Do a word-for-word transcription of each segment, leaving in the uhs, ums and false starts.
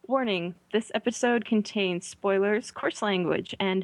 Warning, this episode contains spoilers, coarse language, and...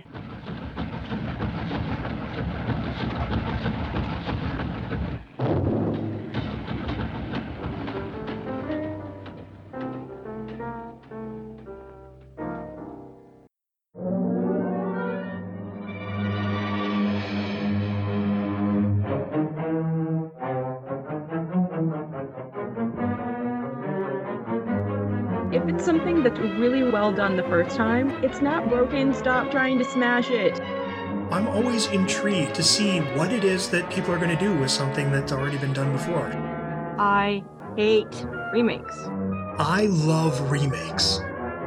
If it's something that's really well done the first time, it's not broken, stop trying to smash it. I'm always intrigued to see what it is that people are going to do with something that's already been done before. I hate remakes. I love remakes.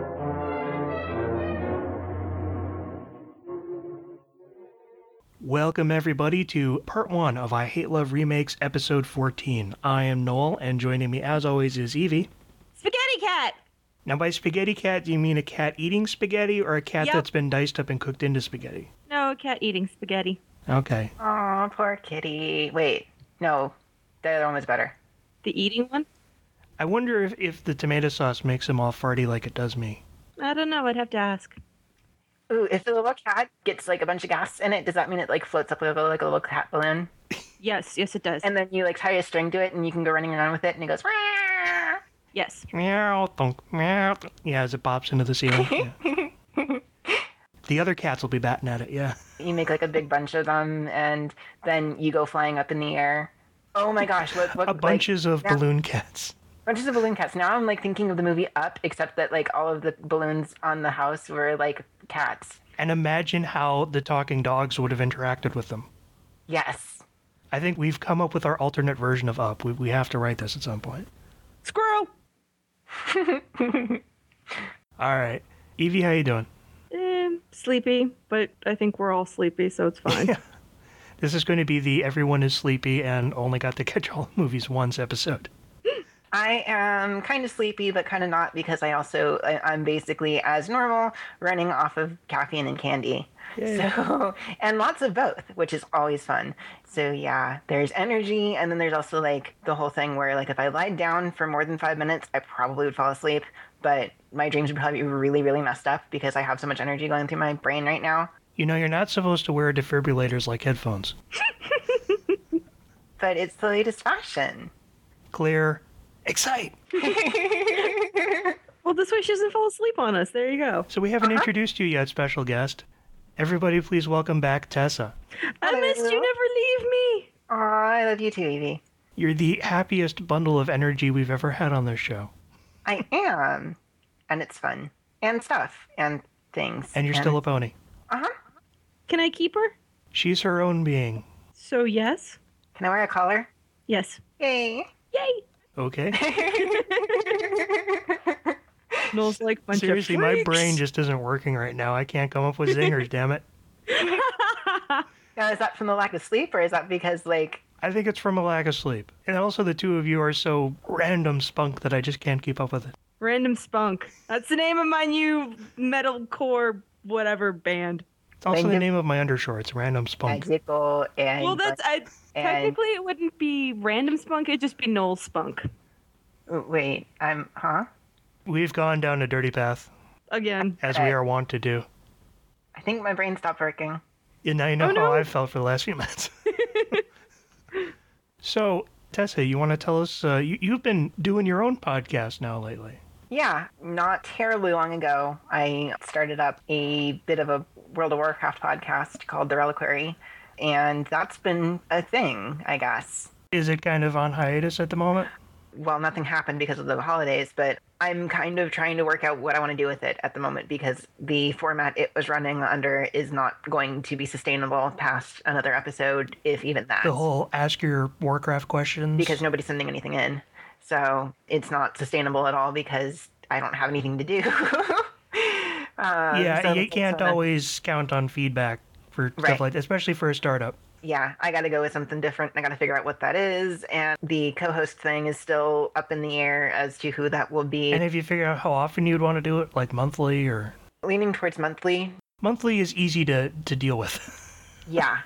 Welcome everybody to part one of I Hate Love Remakes episode fourteen. I am Noel, and joining me as always is Evie. Spaghetti cat! Now by spaghetti cat, do you mean a cat eating spaghetti or a cat Yep. that's been diced up and cooked into spaghetti? No, cat eating spaghetti. Okay. Aw, poor kitty. Wait, no, the other one was better. The eating one? I wonder if, if the tomato sauce makes him all farty like it does me. I don't know, I'd have to ask. Ooh, if the little cat gets like a bunch of gas in it, does that mean it like floats up like a, like a little cat balloon? Yes, yes it does. And then you like tie a string to it and you can go running around with it and it goes, "Wah!" Yes. Meow, thunk, meow. thunk. Yeah, as it pops into the ceiling. Yeah. The other cats will be batting at it, yeah. You make like a big bunch of them and then you go flying up in the air. Oh my gosh, what, what A bunches like, of now- balloon cats. Bunches of balloon cats. Now I'm like thinking of the movie Up, except that like all of the balloons on the house were like cats. And imagine how the talking dogs would have interacted with them. Yes. I think we've come up with our alternate version of Up. We, we have to write this at some point. Squirrel! All right. Evie, how you doing? Eh, sleepy, but I think we're all sleepy, so it's fine. Yeah. This is going to be the everyone is sleepy and only got to catch all movies once episode. I am kind of sleepy, but kind of not because I also, I, I'm basically as normal running off of caffeine and candy. Yay. So, and lots of both, which is always fun. So yeah, there's energy. And then there's also like the whole thing where like if I lied down for more than five minutes, I probably would fall asleep, but my dreams would probably be really, really messed up because I have so much energy going through my brain right now. You know, you're not supposed to wear defibrillators like headphones. But it's the latest fashion. Clear. Excite! Well, this way she doesn't fall asleep on us. There you go. So we haven't Uh-huh. introduced you yet, special guest. Everybody please welcome back Tessa. I missed you, Hello. never leave me! Aw, I love you too, Evie. You're the happiest bundle of energy we've ever had on this show. I am. And it's fun. And stuff. And things. And you're still a pony. Uh-huh. Can I keep her? She's her own being. So yes? Can I wear a collar? Yes. Yay. Yay! Okay. Noel's like bunch Seriously, of my freaks. brain just isn't working right now. I can't come up with zingers, damn it. Now, is that from the lack of sleep, or is that because, like, I think it's from a lack of sleep. And also the two of you are so random spunk that I just can't keep up with it. Random Spunk. That's the name of my new metalcore whatever band. It's also the Random- name of my undershorts, Random Spunk. magical and... Well, that's I, and- technically it wouldn't be Random Spunk. It'd just be Noel Spunk Oh, wait, I'm... Huh? We've gone down a dirty path, again. as we are wont to do. I think my brain stopped working. And now you know Oh, no. how I've felt for the last few minutes. So, Tessa, you want to tell us, uh, you, you've been doing your own podcast now lately. Yeah, not terribly long ago, I started up a bit of a World of Warcraft podcast called The Reliquary, and that's been a thing, I guess. Is it kind of on hiatus at the moment? Well, nothing happened because of the holidays, but I'm kind of trying to work out what I want to do with it at the moment because the format it was running under is not going to be sustainable past another episode, if even that. The whole ask your Warcraft questions? Because nobody's sending anything in. So it's not sustainable at all because I don't have anything to do. um, yeah, so you that's can't a- always count on feedback for stuff Right. like that, especially for a startup. Yeah, I got to go with something different. I got to figure out what that is. And the co-host thing is still up in the air as to who that will be. And have you figured out how often you'd want to do it, like monthly or... Leaning towards monthly. Monthly is easy to, to deal with. Yeah.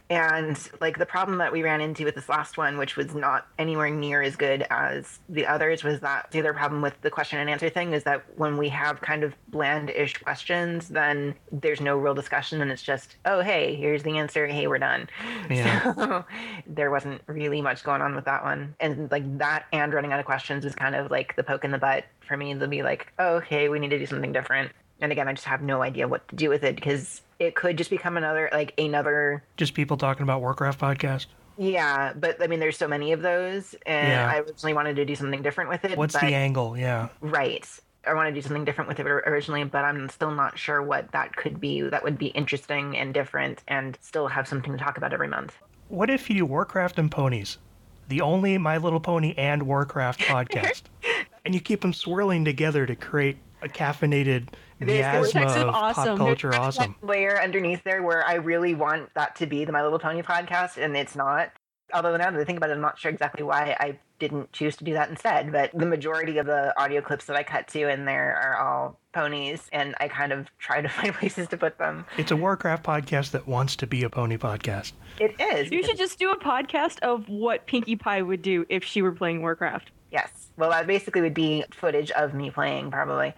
And like the problem that we ran into with this last one, which was not anywhere near as good as the others, was that the other problem with the question and answer thing is that when we have kind of bland-ish questions, then there's no real discussion and it's just, oh, hey, here's the answer. Hey, we're done. Yeah. So there wasn't really much going on with that one. And like that and running out of questions was kind of like the poke in the butt for me to be like, oh, okay, we need to do something different. And again, I just have no idea what to do with it because it could just become another, like another. Just people talking about Warcraft podcast. Yeah, but I mean, there's so many of those, and Yeah. I originally wanted to do something different with it. What's but, the angle? Yeah. Right. I want to do something different with it originally, but I'm still not sure what that could be. That would be interesting and different and still have something to talk about every month. What if you do Warcraft and ponies? The only My Little Pony and Warcraft podcast. And you keep them swirling together to create a caffeinated There's- miasma there's of awesome. pop culture There's awesome. that layer underneath there where I really want that to be the My Little Pony podcast, and it's not. Although now that I think about it, I'm not sure exactly why I didn't choose to do that instead. But the majority of the audio clips that I cut to in there are all ponies, and I kind of try to find places to put them. It's a Warcraft podcast that wants to be a pony podcast. It is. You should just do a podcast of what Pinkie Pie would do if she were playing Warcraft. Yes. Well, that basically would be footage of me playing, probably.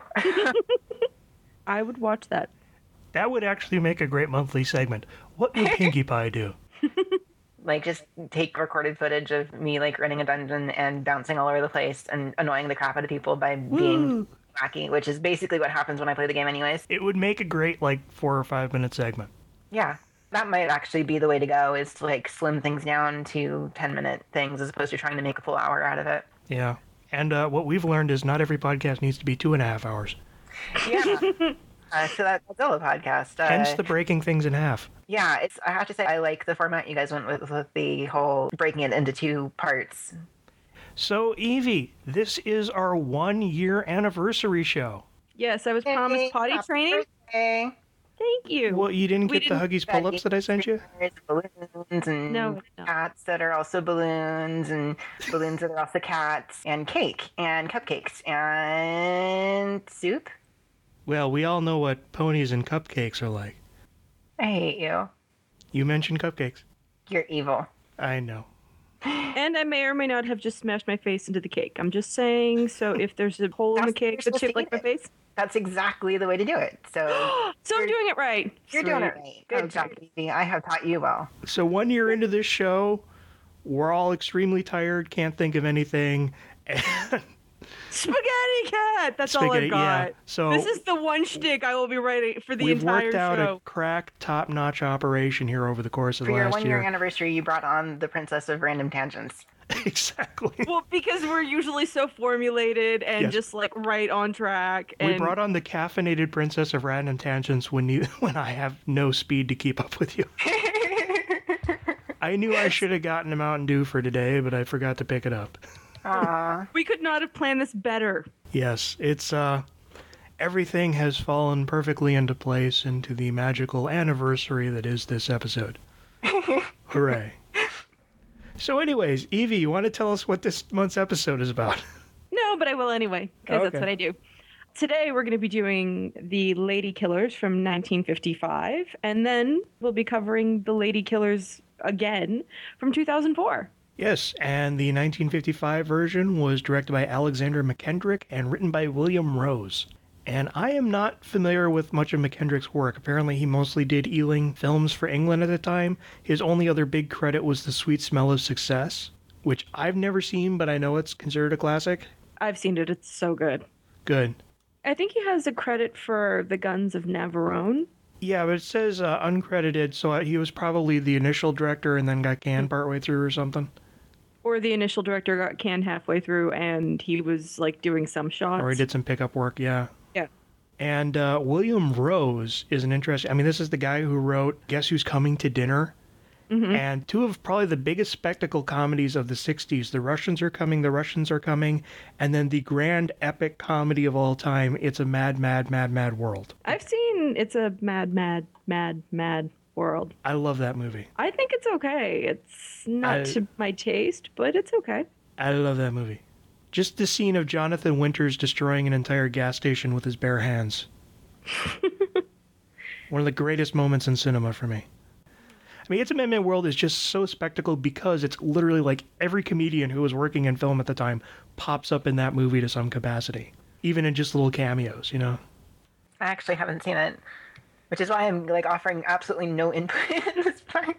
I would watch that. That would actually make a great monthly segment. What would Pinkie Pie do? Like, just take recorded footage of me, like, running a dungeon and bouncing all over the place and annoying the crap out of people by being Woo. wacky, which is basically what happens when I play the game anyways. It would make a great, like, four or five minute segment. Yeah. That might actually be the way to go, is to, like, slim things down to ten-minute things as opposed to trying to make a full hour out of it. Yeah. And uh, what we've learned is not every podcast needs to be two and a half hours. Yeah. uh, so that Godzilla podcast. Uh, Hence the breaking things in half. yeah, it's. I have to say, I like the format you guys went with, with the whole breaking it into two parts. So, Evie, this is our one year anniversary show. Yes, I was promised potty Happy training. birthday. Thank you. Well, you didn't We get the Huggies pull ups that I sent you? There's balloons and No, no. cats that are also balloons, and balloons that are also cats, and cake, and cupcakes, and soup. Well, we all know what ponies and cupcakes are like. I hate you. You mentioned cupcakes. You're evil. I know. And I may or may not have just smashed my face into the cake. I'm just saying, so if there's a hole in the That's- cake you're that's supposed shaped to like eat my it. face, That's exactly the way to do it. So so I'm doing it right. you're doing it Sweet. right. Good Okay. job, Evie. I have taught you well. So, one year into this show, we're all extremely tired, can't think of anything. And Spaghetti cat. That's all Spaghetti, I've got. yeah. So- this is the one shtick I will be writing for the we've entire worked out show. a crack, top notch operation here over the course of For the your last one year year. anniversary, you brought on the Princess of Random Tangents. Exactly. Well, because we're usually so formulated and Yes. just like right on track. We And brought on the caffeinated Princess of Random Tangents when you when I have no speed to keep up with you. I knew I should have gotten a Mountain Dew for today, but I forgot to pick it up. Aw. we could not have planned this better. Yes, it's uh everything has fallen perfectly into place into the magical anniversary that is this episode. Hooray. So anyways, Evie, you want to tell us what this month's episode is about? No, but I will anyway, because Okay. that's what I do. Today we're going to be doing the Lady Killers from nineteen fifty-five, and then we'll be covering the Lady Killers again from two thousand four. Yes, and the nineteen fifty-five version was directed by Alexander McKendrick and written by William Rose. And I am not familiar with much of McKendrick's work. Apparently he mostly did Ealing films for England at the time. His only other big credit was The Sweet Smell of Success, which I've never seen, but I know it's considered a classic. I've seen it. It's so good. Good. I think he has a credit for The Guns of Navarone. Yeah, but it says uh, uncredited, so he was probably the initial director and then got canned partway through or something. Or the initial director got canned halfway through and he was like doing some shots. Or he did some pickup work, yeah. Yeah. And uh, William Rose is an interesting... I mean, this is the guy who wrote Guess Who's Coming to Dinner? Mm-hmm. And two of probably the biggest spectacle comedies of the sixties. The Russians Are Coming, The Russians Are Coming, and then the grand epic comedy of all time, It's a Mad, Mad, Mad, Mad World. I've seen It's a Mad, Mad, Mad, Mad World. I love that movie. I think it's okay. It's not I- to my taste, but it's okay. I love that movie. Just the scene of Jonathan Winters destroying an entire gas station with his bare hands. One of the greatest moments in cinema for me. I mean, It's a Madman World is just so spectacle because it's literally like every comedian who was working in film at the time pops up in that movie to some capacity, even in just little cameos, you know? I actually haven't seen it, which is why I'm like offering absolutely no input at this point.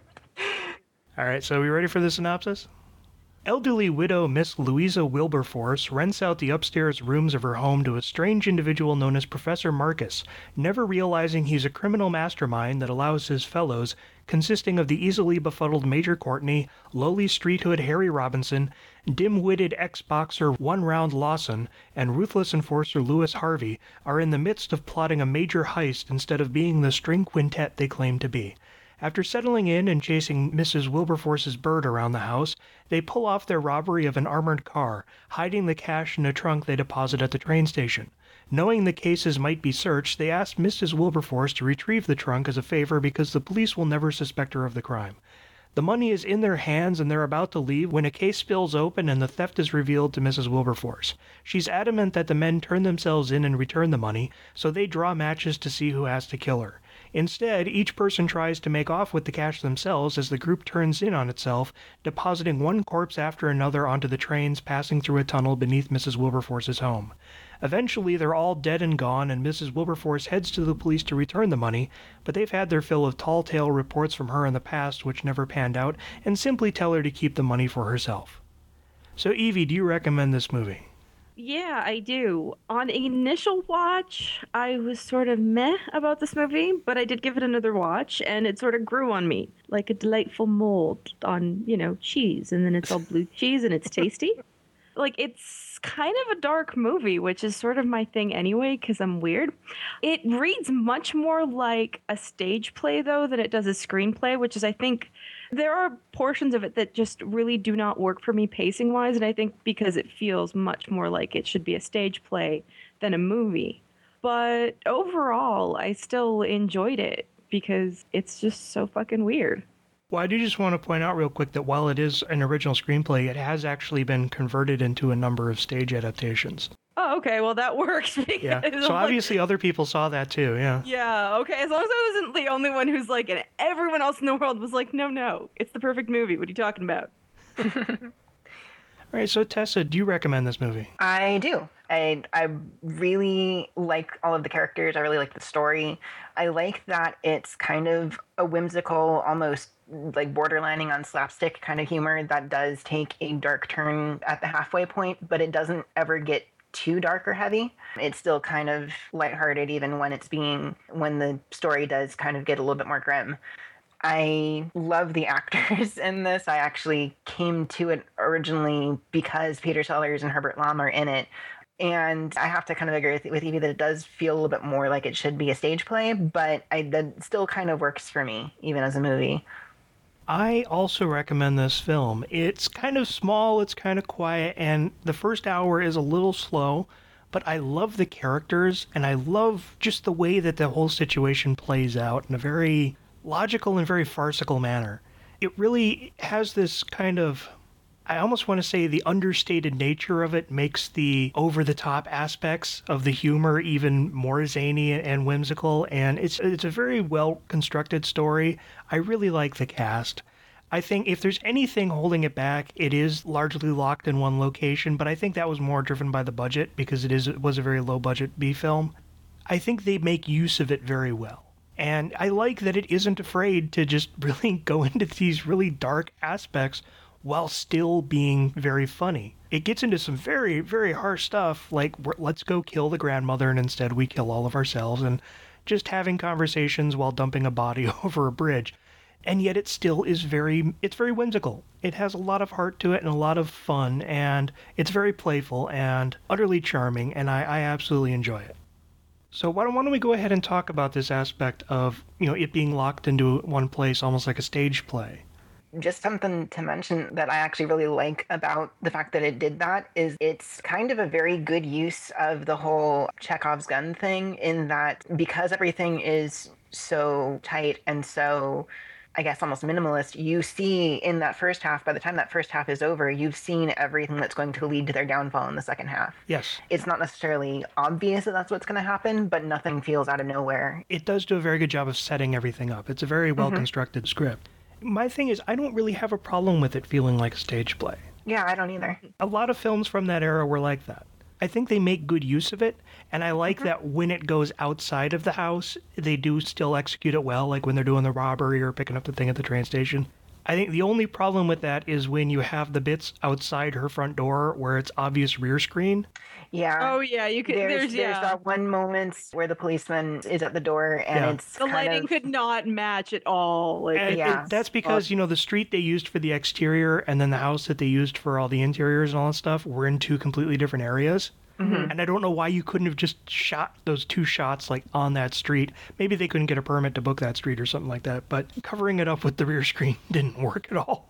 All right, so are we ready for the synopsis? Elderly widow Miss Louisa Wilberforce rents out the upstairs rooms of her home to a strange individual known as Professor Marcus, never realizing he's a criminal mastermind that allows his fellows, consisting of the easily befuddled Major Courtney, lowly street hood Harry Robinson, dim-witted ex-boxer One Round Lawson, and ruthless enforcer Lewis Harvey, are in the midst of plotting a major heist instead of being the string quintet they claim to be. After settling in and chasing Missus Wilberforce's bird around the house, they pull off their robbery of an armored car, hiding the cash in a trunk they deposit at the train station. Knowing the cases might be searched, they ask Missus Wilberforce to retrieve the trunk as a favor because the police will never suspect her of the crime. The money is in their hands and they're about to leave when a case spills open and the theft is revealed to Missus Wilberforce. She's adamant that the men turn themselves in and return the money, so they draw matches to see who has to kill her. Instead, each person tries to make off with the cash themselves as the group turns in on itself, depositing one corpse after another onto the trains passing through a tunnel beneath Missus Wilberforce's home. Eventually, they're all dead and gone, and Missus Wilberforce heads to the police to return the money, but they've had their fill of tall tale reports from her in the past which never panned out, and simply tell her to keep the money for herself. So, Evie, do you recommend this movie? Yeah, I do. On initial watch, I was sort of meh about this movie, but I did give it another watch, and it sort of grew on me like a delightful mold on, you know, cheese, and then it's all blue cheese and it's tasty. Like, it's kind of a dark movie, which is sort of my thing anyway, because I'm weird. It reads much more like a stage play, though, than it does a screenplay, which is, I think, there are portions of it that just really do not work for me pacing-wise, and I think because it feels much more like it should be a stage play than a movie. But overall, I still enjoyed it because it's just so fucking weird. Well, I do just want to point out real quick that while it is an original screenplay, it has actually been converted into a number of stage adaptations. Oh, okay. Well, that works. Yeah. So obviously like, other people saw that too, yeah. Yeah, okay. As long as I wasn't the only one who's like, and everyone else in the world was like, no, no, it's the perfect movie. What are you talking about? All right, so Tessa, do you recommend this movie? I do. I I really like all of the characters. I really like the story. I like that it's kind of a whimsical, almost like borderlining on slapstick kind of humor that does take a dark turn at the halfway point, but it doesn't ever get too dark or heavy. It's still kind of lighthearted even when it's being, when the story does kind of get a little bit more grim. I love the actors in this. I actually came to it originally because Peter Sellers and Herbert Lom are in it. And I have to kind of agree with, with Evie that it does feel a little bit more like it should be a stage play, but I, that still kind of works for me, even as a movie. I also recommend this film. It's kind of small, it's kind of quiet, and the first hour is a little slow, but I love the characters, and I love just the way that the whole situation plays out in a very logical and very farcical manner. It really has this kind of, I almost want to say the understated nature of it makes the over-the-top aspects of the humor even more zany and whimsical, and it's it's a very well-constructed story. I really like the cast. I think if there's anything holding it back, it is largely locked in one location, but I think that was more driven by the budget because it is it was a very low-budget B film. I think they make use of it very well. And I like that it isn't afraid to just really go into these really dark aspects while still being very funny. It gets into some very, very harsh stuff, like let's go kill the grandmother and instead we kill all of ourselves, and just having conversations while dumping a body over a bridge. And yet it still is very, it's very whimsical. It has a lot of heart to it and a lot of fun, and it's very playful and utterly charming, and I, I absolutely enjoy it. So why don't, why don't we go ahead and talk about this aspect of, you know, it being locked into one place, almost like a stage play. Just something to mention that I actually really like about the fact that it did that is it's kind of a very good use of the whole Chekhov's gun thing, in that because everything is so tight and so, I guess, almost minimalist, you see in that first half, by the time that first half is over, you've seen everything that's going to lead to their downfall in the second half. Yes. It's not necessarily obvious that that's what's going to happen, but nothing feels out of nowhere. It does do a very good job of setting everything up. It's a very well-constructed mm-hmm. script. My thing is, I don't really have a problem with it feeling like a stage play. Yeah, I don't either. A lot of films from that era were like that. I think they make good use of it, and I like mm-hmm. that when it goes outside of the house, they do still execute it well, like when they're doing the robbery or picking up the thing at the train station. I think the only problem with that is when you have the bits outside her front door where it's obvious rear screen. Yeah. Oh, yeah. You could. There's, There's, there's yeah. that one moment where the policeman is at the door, and Yeah. it's The kind lighting of... could not match at all. Like, And Yeah. it- that's because, you know, the street they used for the exterior and then the house that they used for all the interiors and all that stuff were in two completely different areas. Mhm. And I don't know why you couldn't have just shot those two shots like on that street. Maybe they couldn't get a permit to book that street or something like that, but covering it up with the rear screen didn't work at all.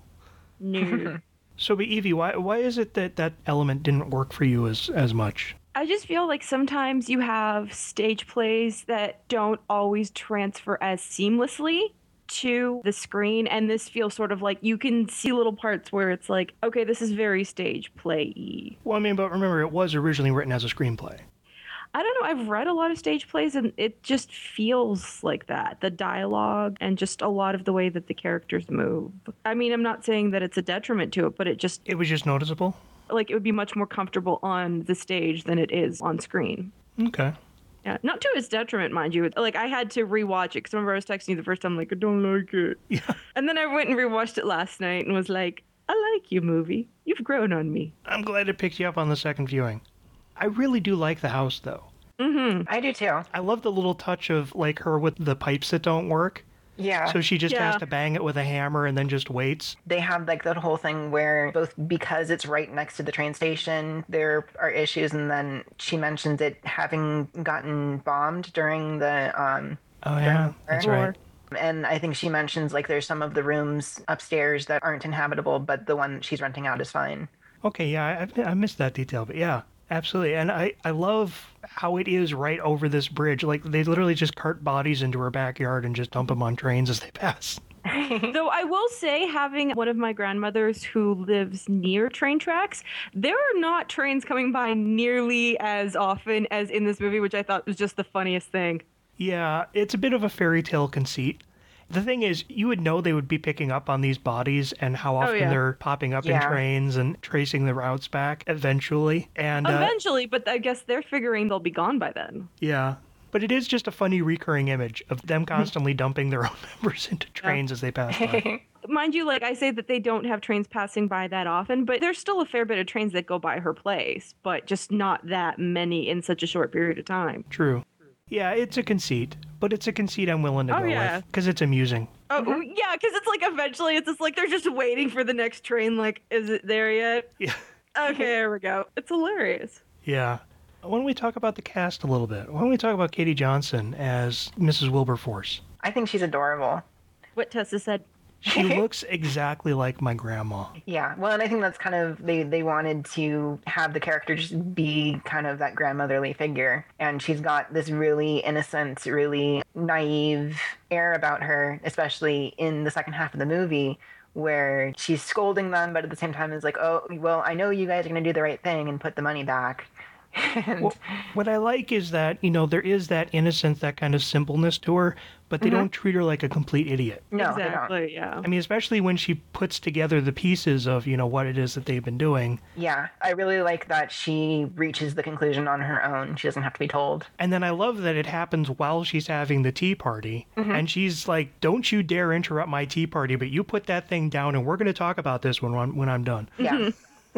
no. So, but Evie, why why is it that that element didn't work for you as as much? I just feel like sometimes you have stage plays that don't always transfer as seamlessly to the screen, and this feels sort of like you can see little parts where it's like, okay, this is very stage play-y. Well, I mean, but remember, it was originally written as a screenplay. I don't know, I've read a lot of stage plays and it just feels like that. The dialogue and just a lot of the way that the characters move. I mean, I'm not saying that it's a detriment to it, but it just, It was just noticeable? like, it would be much more comfortable on the stage than it is on screen. Okay. Yeah, not to its detriment, mind you. Like, I had to rewatch it because remember I was texting you the first time, like, I don't like it. Yeah. And then I went and rewatched it last night and was like, I like you, movie. You've grown on me. I'm glad it picked you up on the second viewing. I really do like the house, though. Mm-hmm. I do too. I love the little touch of, like, her with the pipes that don't work. Yeah. So she just Yeah. has to bang it with a hammer and then just waits. They have like that whole thing where both because it's right next to the train station, there are issues, and then she mentions it having gotten bombed during the um Oh, yeah. That's right. and I think she mentions like there's some of the rooms upstairs that aren't inhabitable, but the one that she's renting out is fine. Okay, yeah, I, I missed that detail, but yeah, absolutely. And I, I love how it is right over this bridge. Like, they literally just cart bodies into her backyard and just dump them on trains as they pass. Though I will say, having one of my grandmothers who lives near train tracks, there are not trains coming by nearly as often as in this movie, which I thought was just the funniest thing. Yeah, it's a bit of a fairy tale conceit. The thing is, you would know they would be picking up on these bodies and how often yeah. they're popping up in Yeah. trains and tracing the routes back eventually. And uh, Eventually, but I guess they're figuring they'll be gone by then. yeah, but it is just a funny recurring image of them constantly dumping their own members into trains as they pass by. Mind you, like I say that they don't have trains passing by that often, but there's still a fair bit of trains that go by her place, but just not that many in such a short period of time. True. Yeah, it's a conceit, but it's a conceit I'm willing to Oh, go yeah. with because it's amusing. Oh, yeah, because it's like eventually it's just like they're just waiting for the next train, like, is it there yet? Yeah. Okay, there we go. It's hilarious. Yeah. Why don't we talk about the cast a little bit? Why don't we talk about Katie Johnson as Missus Wilberforce? I think she's adorable. What Tessa said. She looks exactly like my grandma. Yeah, well, and I think that's kind of, they, they wanted to have the character just be kind of that grandmotherly figure. And she's got this really innocent, really naive air about her, especially in the second half of the movie, where she's scolding them, but at the same time is like, oh, well, I know you guys are going to do the right thing and put the money back. And Well, what I like is that, you know, there is that innocence, that kind of simpleness to her, but they don't treat her like a complete idiot. no, they don't. exactly, yeah. I mean, especially when she puts together the pieces of, you know, what it is that they've been doing. Yeah, I really like that she reaches the conclusion on her own. She doesn't have to be told. And then I love that it happens while she's having the tea party. And she's like, don't you dare interrupt my tea party, but you put that thing down and we're going to talk about this when I'm, when I'm done. Yeah.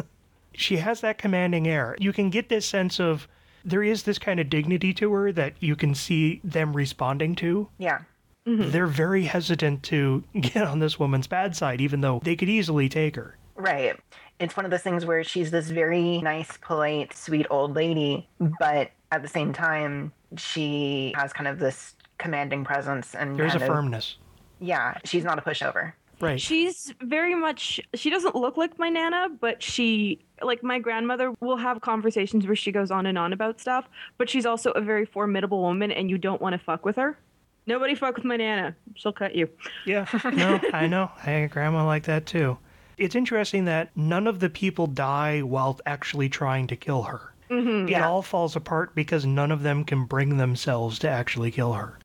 She has that commanding air. You can get this sense of there is this kind of dignity to her that you can see them responding to. Yeah. They're very hesitant to get on this woman's bad side, even though they could easily take her. Right. It's one of those things where she's this very nice, polite, sweet old lady, but at the same time, she has kind of this commanding presence and There's a kind of- firmness. Yeah, she's not a pushover. Right. She's very much, she doesn't look like my Nana, but she, like my grandmother, will have conversations where she goes on and on about stuff, but she's also a very formidable woman and you don't want to fuck with her. Nobody fuck with my Nana. She'll cut you. Yeah, no, I know. I had a grandma like that too. It's interesting that none of the people die while actually trying to kill her. Mm-hmm. It Yeah. all falls apart because none of them can bring themselves to actually kill her.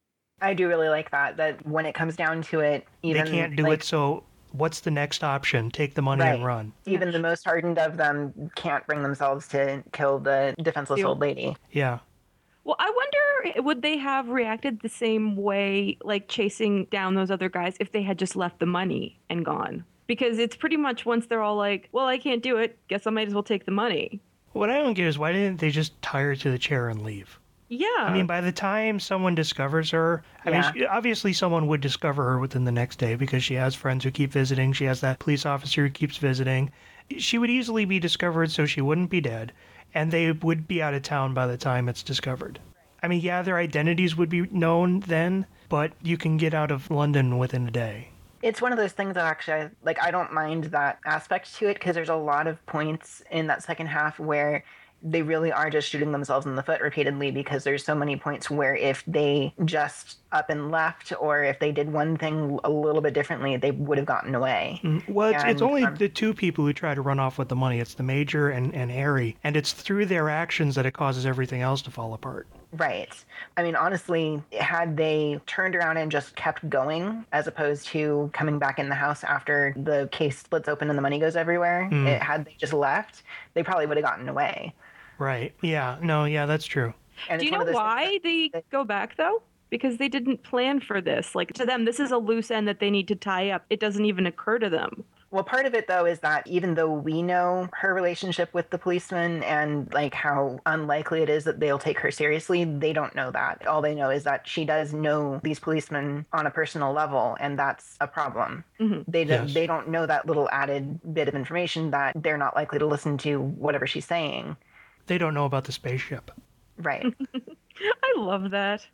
I do really like that, that when it comes down to it, even They can't do like, it, so what's the next option? Take the money right. and run. Even the most hardened of them can't bring themselves to kill the defenseless Ew. old lady. Yeah. Well, I wonder would they have reacted the same way, like chasing down those other guys, if they had just left the money and gone? Because it's pretty much once they're all like, well, I can't do it, guess I might as well take the money. What I don't get is why didn't they just tie her to the chair and leave? Yeah. I mean, by the time someone discovers her, I Yeah. mean, she, obviously someone would discover her within the next day because she has friends who keep visiting. She has that police officer who keeps visiting. She would easily be discovered, so she wouldn't be dead, and they would be out of town by the time it's discovered. I mean, yeah, their identities would be known then, but you can get out of London within a day. It's one of those things that actually, like, I don't mind that aspect to it because there's a lot of points in that second half where they really are just shooting themselves in the foot repeatedly because there's so many points where if they just up and left or if they did one thing a little bit differently, they would have gotten away. Mm, Well, it's, it's And, only um, the two people who try to run off with the money. It's the Major and, and Harry, and it's through their actions that it causes everything else to fall apart. Right. I mean, honestly, had they turned around and just kept going, as opposed to coming back in the house after the case splits open and the money goes everywhere, Mm. it, had they just left, they probably would have gotten away. Right. Yeah. No, yeah, that's true. And Do it's you one know of those why things they go back though? Because they didn't plan for this. Like to them, this is a loose end that they need to tie up. It doesn't even occur to them. Well, part of it, though, is that even though we know her relationship with the policeman and like how unlikely it is that they'll take her seriously, they don't know that. All they know is that she does know these policemen on a personal level, and that's a problem. Mhm. They don't, Yes. they don't know that little added bit of information that they're not likely to listen to whatever she's saying. They don't know about the spaceship. Right. I love that.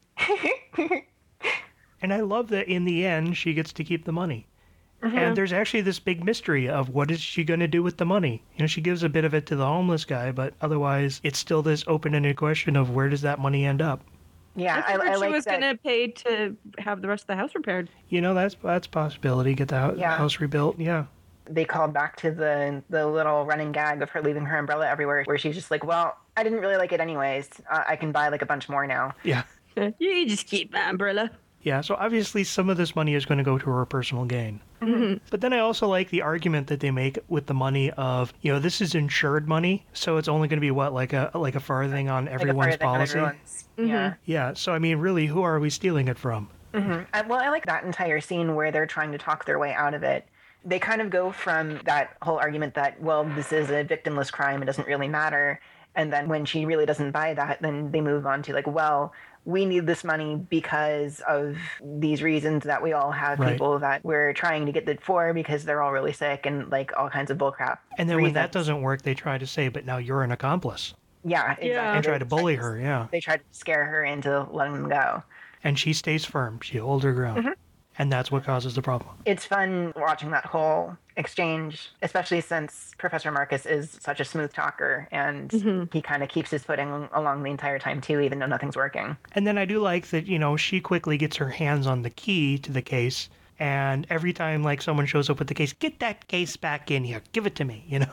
And I love that in the end, she gets to keep the money. Mm-hmm. And there's actually this big mystery of what is she going to do with the money. You know, she gives a bit of it to the homeless guy, but otherwise it's still this open-ended question of where does that money end up? Yeah, I I, figured I she like was that. gonna pay to have the rest of the house repaired. You know, that's that's a possibility. Get the house, Yeah. house rebuilt. Yeah. They called back to the the little running gag of her leaving her umbrella everywhere, where she's just like, "Well, I didn't really like it anyways. Uh, I can buy like a bunch more now." Yeah. You just keep my umbrella. Yeah, so obviously some of this money is going to go to her personal gain. Mm-hmm. But then I also like the argument that they make with the money of, you know, this is insured money, so it's only going to be what, like a like a farthing on Like a everyone's farthing on policy. everyone's- Mm-hmm. Yeah. Yeah, so I mean, really, who are we stealing it from? hmm I, well, I like that entire scene where they're trying to talk their way out of it. They kind of go from that whole argument that, well, this is a victimless crime, it doesn't really matter. And then when she really doesn't buy that, then they move on to like, well, we need this money because of these reasons that we all have Right. people that we're trying to get it for because they're all really sick and like all kinds of bullcrap. And then when that reasons. doesn't work, they try to say, but now you're an accomplice. Yeah, exactly. Yeah. And try They to bully her, yeah. They try to scare her into letting them go. And she stays firm. She holds her ground. Mm-hmm. And that's what causes the problem. It's fun watching that whole exchange, especially since Professor Marcus is such a smooth talker and Mhm. he kind of keeps his footing along the entire time too, even though nothing's working. And then I do like that, you know, she quickly gets her hands on the key to the case. And every time, like, someone shows up with the case, get that case back in here. Give it to me, you know?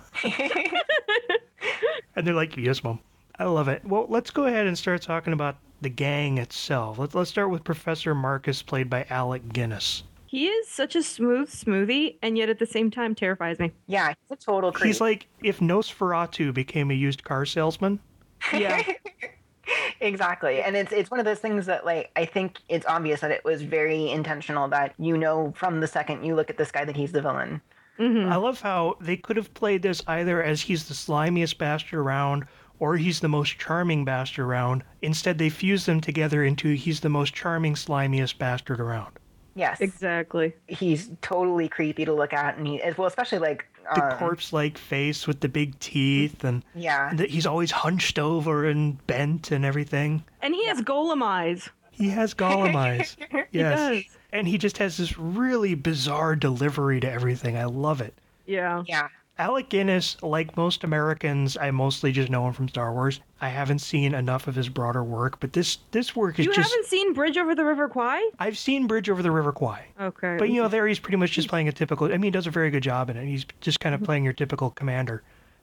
And they're like, yes, Mom. I love it. Well, let's go ahead and start talking about the gang itself. Let's, let's start with Professor Marcus, played by Alec Guinness. He is such a smooth smoothie, and yet at the same time terrifies me. Yeah, he's a total creep. He's like if Nosferatu became a used car salesman. Yeah. Exactly. And it's it's one of those things that like I think it's obvious that it was very intentional that you know from the second you look at this guy that he's the villain. Mm-hmm. I love how they could have played this either as he's the slimiest bastard around or he's the most charming bastard around. Instead, they fuse them together into he's the most charming, slimiest bastard around. Yes. Exactly. He's totally creepy to look at and he as well especially like The um, corpse-like face with the big teeth, and Yeah. that he's always hunched over and bent and everything. And he has golem eyes. He has golem eyes. Yes. does. And he just has this really bizarre delivery to everything. I love it. Yeah. Yeah. Alec Guinness, like most Americans, I mostly just know him from Star Wars. I haven't seen enough of his broader work, but this this work is You just... haven't seen Bridge Over the River Kwai? I've seen Bridge Over the River Kwai. Okay. But, you know, there he's pretty much just playing a typical... I mean, he does a very good job in it. He's just kind of playing your typical commander.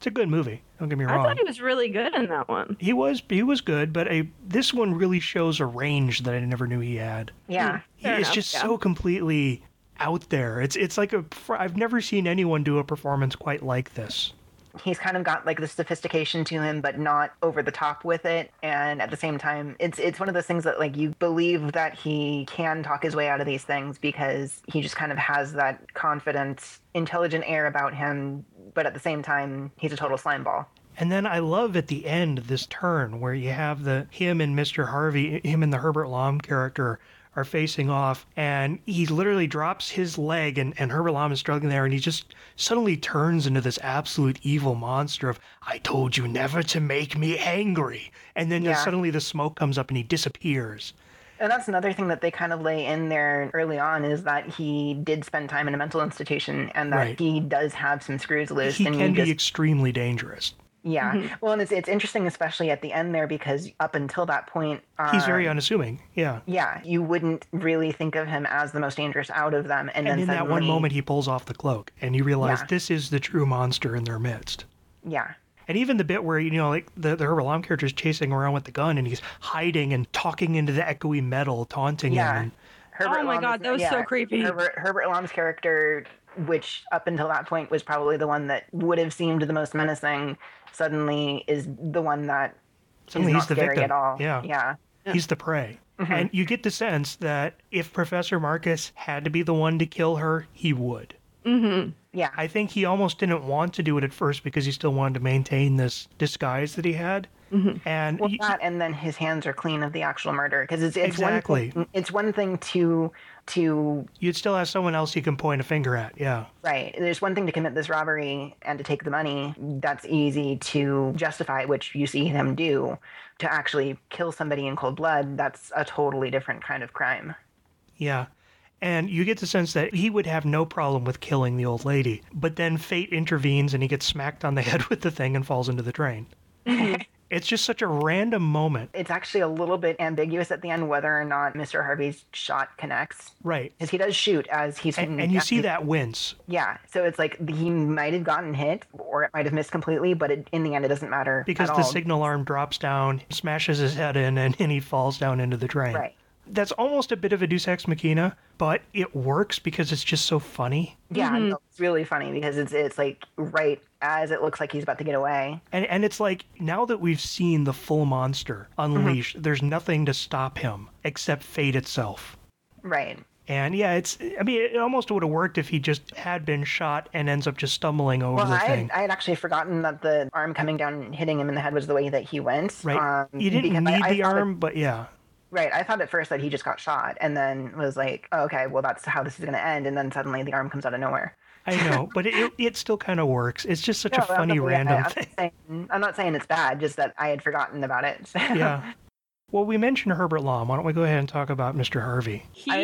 It's a good movie. Don't get me I wrong. thought he was really good in that one. He was he was good, but a, this one really shows a range that I never knew he had. Yeah. He, Fair it's enough, just yeah. so completely out there. It's it's like a I've never seen anyone do a performance quite like this. He's kind of got like the sophistication to him, but not over the top with it. And at the same time, it's it's one of those things that like you believe that he can talk his way out of these things because he just kind of has that confident, intelligent air about him. But at the same time, he's a total slimeball. And then I love at the end this turn where you have the him and Mister Harvey, him and the Herbert Lom character are facing off, and he literally drops his leg, and, and Herbert Lom is struggling there, and he just suddenly turns into this absolute evil monster of, I told you never to make me angry. And then Yeah. just suddenly the smoke comes up and he disappears. And that's another thing that they kind of lay in there early on is that he did spend time in a mental institution and that Right. he does have some screws loose. He and can you be just, extremely dangerous. yeah. Well, and it's, it's interesting, especially at the end there, because up until that point, uh, He's very unassuming, yeah. yeah, you wouldn't really think of him as the most dangerous out of them. And, And then in that one suddenly- moment, he pulls off the cloak, and you realize Yeah. this is the true monster in their midst. Yeah. And even the bit where, you know, like the, the Herbert Lom character is chasing around with the gun, and he's hiding and talking into the echoey metal, taunting Yeah. him. Herbert Oh my Lom God, is- that was yeah, so creepy. Herbert, Herbert Lom's character, which up until that point was probably the one that would have seemed the most menacing, suddenly is the one that Suddenly is he's not the scary victim. at all. Yeah. Yeah. He's the prey. And you get the sense that if Professor Marcus had to be the one to kill her, he would. Yeah. I think he almost didn't want to do it at first because he still wanted to maintain this disguise that he had. And Well, y- that and then his hands are clean of the actual murder because it's it's Exactly. one thing, it's one thing to to you'd still have someone else you can point a finger at. Yeah. right. There's one thing to commit this robbery and to take the money. That's easy to justify, which you see him do. To actually kill somebody in cold blood, that's a totally different kind of crime. Yeah. And you get the sense that he would have no problem with killing the old lady. But then fate intervenes and he gets smacked on the head with the thing and falls into the drain. It's just such a random moment. It's actually a little bit ambiguous at the end whether or not Mister Harvey's shot connects. Right. Because he does shoot as he's And, and you see that wince. Yeah, so it's like he might have gotten hit, or it might have missed completely, but it, in the end, it doesn't matter Because at the all. signal arm drops down, smashes his head in, and, and he falls down into the drain. Right. That's almost a bit of a Deus Ex Machina, but it works because it's just so funny. Yeah, no, it's really funny because it's it's like right as it looks like he's about to get away. And and it's like, now that we've seen the full monster unleashed, there's nothing to stop him except fate itself. Right. And yeah, it's, I mean, it almost would have worked if he just had been shot and ends up just stumbling over Well, the I thing. had, I had actually forgotten that the arm coming down and hitting him in the head was the way that he went. Right. Um, you didn't because need I- I the thought arm, It, but yeah. right. I thought at first that he just got shot and then was like, oh, okay, well, that's how this is going to end. And then suddenly the arm comes out of nowhere. I know, but it, it, it still kind of works. It's just such No, a funny, I'm- random I, I'm thing. not saying, I'm not saying it's bad, just that I had forgotten about it. Yeah. Well, we mentioned Herbert Lom. Why don't we go ahead and talk about Mister Harvey?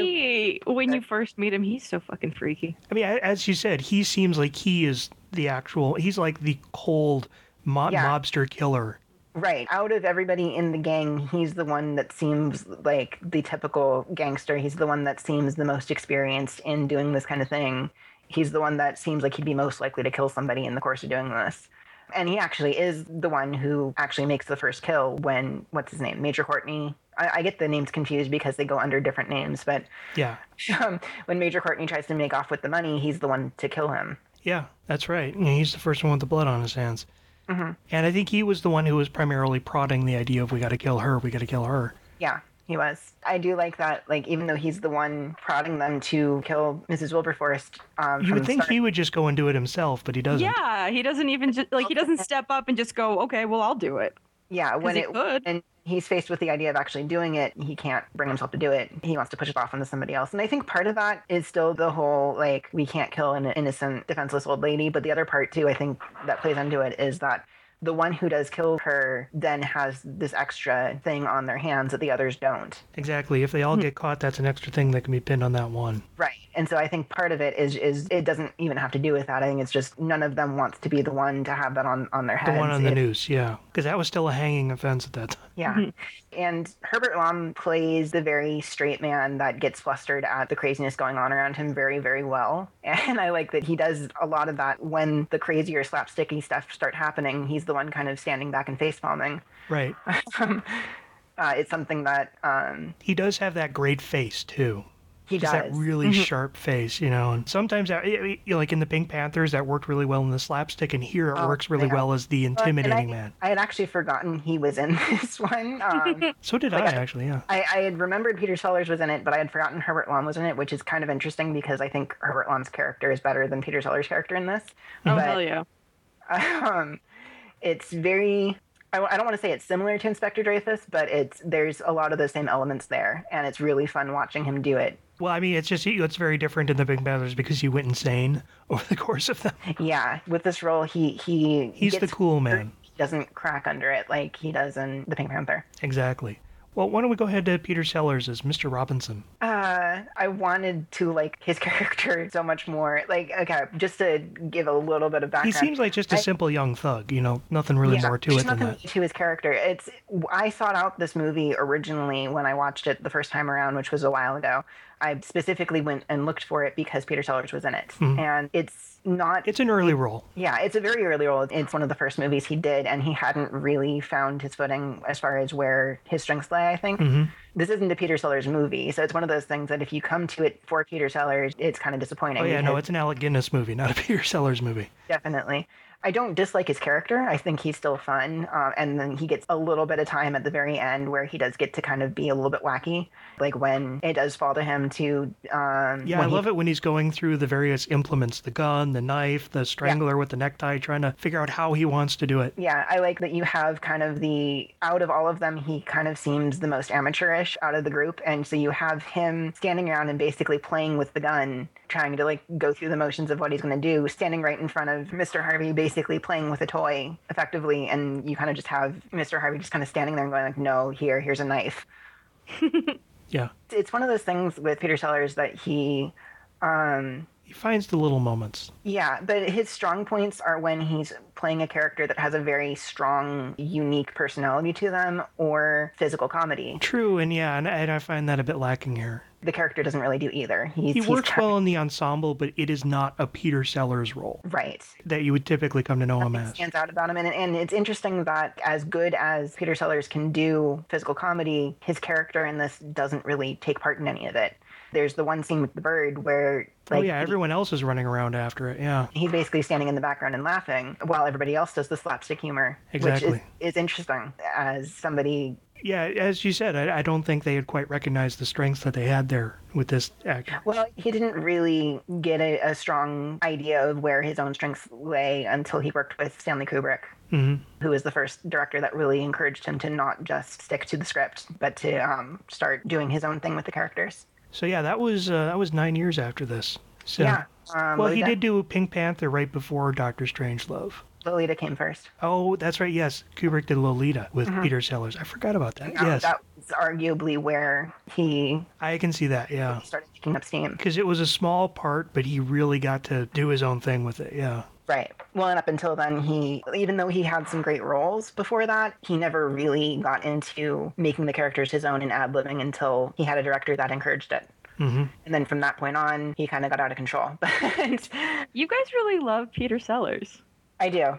He, when you first meet him, he's so fucking freaky. I mean, a- as you said, he seems like he is the actual, he's like the cold mo- Yeah. mobster killer. Right. Out of everybody in the gang, he's the one that seems like the typical gangster. He's the one that seems the most experienced in doing this kind of thing. He's the one that seems like he'd be most likely to kill somebody in the course of doing this. And he actually is the one who actually makes the first kill when, what's his name? Major Courtney. I, I get the names confused because they go under different names, but Yeah. um, when Major Courtney tries to make off with the money, he's the one to kill him. Yeah, that's right. Yeah, he's the first one with the blood on his hands. Mm-hmm. And I think he was the one who was primarily prodding the idea of we got to kill her, we got to kill her. Yeah, he was. I do like that, like, even though he's the one prodding them to kill Missus Wilberforce. Um, You from would the think start. he would just go and do it himself, but he doesn't. Yeah, he doesn't even just like he doesn't step up and just go, okay, well, I'll do it. Yeah, when he it could. and he's faced with the idea of actually doing it, he can't bring himself to do it. He wants to push it off onto somebody else. And I think part of that is still the whole, like, we can't kill an innocent, defenseless old lady. But the other part, too, I think that plays into it is that the one who does kill her then has this extra thing on their hands that the others don't. Exactly. If they all get caught, that's an extra thing that can be pinned on that one. Right. And so I think part of it is is it doesn't even have to do with that. I think it's just none of them wants to be the one to have that on, on their heads. The one on the It- noose, yeah. Because that was still a hanging offense at that time. Yeah. And Herbert Lom plays the very straight man that gets flustered at the craziness going on around him very, very well. And I like that he does a lot of that when the crazier slapsticky stuff start happening. He's the one kind of standing back and face palming. Right. uh, it's something that um, He does have that great face, too. he Just does. that really sharp face, you know. And sometimes, that, you know, like in the Pink Panthers, that worked really well in the slapstick, and here it Oh, works really yeah. well as the And intimidating I, man. I had actually forgotten he was in this one. Um, So did like I, I- actually, yeah. I, I had remembered Peter Sellers was in it, but I had forgotten Herbert Lom was in it, which is kind of interesting because I think Herbert Lom's character is better than Peter Sellers' character in this. Oh, But, hell yeah. um, it's very. I, I don't want to say it's similar to Inspector Dreyfus, but it's there's a lot of those same elements there, and it's really fun watching him do it. Well, I mean, it's just, it's very different in the Pink Panthers because he went insane over the course of them. Yeah, with this role, he he He's the gets cool hurt. man. He doesn't crack under it like he does in the Pink Panther. Exactly. Well, why don't we go ahead to Peter Sellers as Mister Robinson? Uh, I wanted to like his character so much more. Like, okay, just to give a little bit of He background. seems like just a I- simple young thug, you know, nothing really Yeah, more to there's it than nothing that. to his character. It's I sought out this movie originally when I watched it the first time around, which was a while ago. I specifically went and looked for it because Peter Sellers was in it, and it's not. It's an early role. Yeah, it's a very early role. It's one of the first movies he did, and he hadn't really found his footing as far as where his strengths lay, I think. This isn't a Peter Sellers movie, so it's one of those things that if you come to it for Peter Sellers, it's kind of disappointing. Oh, yeah, no, because- it's an Alec Guinness movie, not a Peter Sellers movie. Definitely. I don't dislike his character. I think he's still fun. Um, and then he gets a little bit of time at the very end where he does get to kind of be a little bit wacky. Like when it does fall to him to. Um, Yeah, I when he- love it when he's going through the various implements, the gun, the knife, the strangler with the necktie, trying to figure out how he wants to do it. Yeah, I like that you have kind of the. Out of all of them, he kind of seems the most amateurish out of the group. And so you have him standing around and basically playing with the gun, trying to like go through the motions of what he's going to do, standing right in front of Mister Harvey, basically playing with a toy effectively. And you kind of just have Mister Harvey just kind of standing there and going like, no, here, here's a knife. Yeah. It's one of those things with Peter Sellers that he, um, He finds the little moments. yeah, but his strong points are when he's playing a character that has a very strong, unique personality to them or physical comedy. True, and yeah, and, and I find that a bit lacking here. The character doesn't really do either. He's, He he's works kind- well in the ensemble, but it is not a Peter Sellers role Right. that you would typically come to know him It as. stands out about him. And, and it's interesting that as good as Peter Sellers can do physical comedy, his character in this doesn't really take part in any of it. There's the one scene with the bird where like Oh, yeah, everyone else is running around after it, yeah. he's basically standing in the background and laughing while everybody else does the slapstick humor, Exactly. which is, is interesting as somebody. Yeah, as you said, I, I don't think they had quite recognized the strengths that they had there with this actor. Well, he didn't really get a, a strong idea of where his own strengths lay until he worked with Stanley Kubrick, hmm who was the first director that really encouraged him to not just stick to the script, but to um, start doing his own thing with the characters. So yeah, that was uh, that was nine years after this. So, Yeah. Um, well, he Lolita, did do Pink Panther right before Doctor Strangelove. Lolita came first. Oh, that's right. Yes, Kubrick did Lolita with Peter Sellers. I forgot about that. Um, yes, That was arguably where he I can see that. Yeah, started picking up steam. because it was a small part, but he really got to do his own thing with it. Yeah. Right. Well, and up until then, he, even though he had some great roles before that, he never really got into making the characters his own and ad-libbing until he had a director that encouraged it. hmm And then from that point on, he kind of got out of control. But You guys really love Peter Sellers. I do.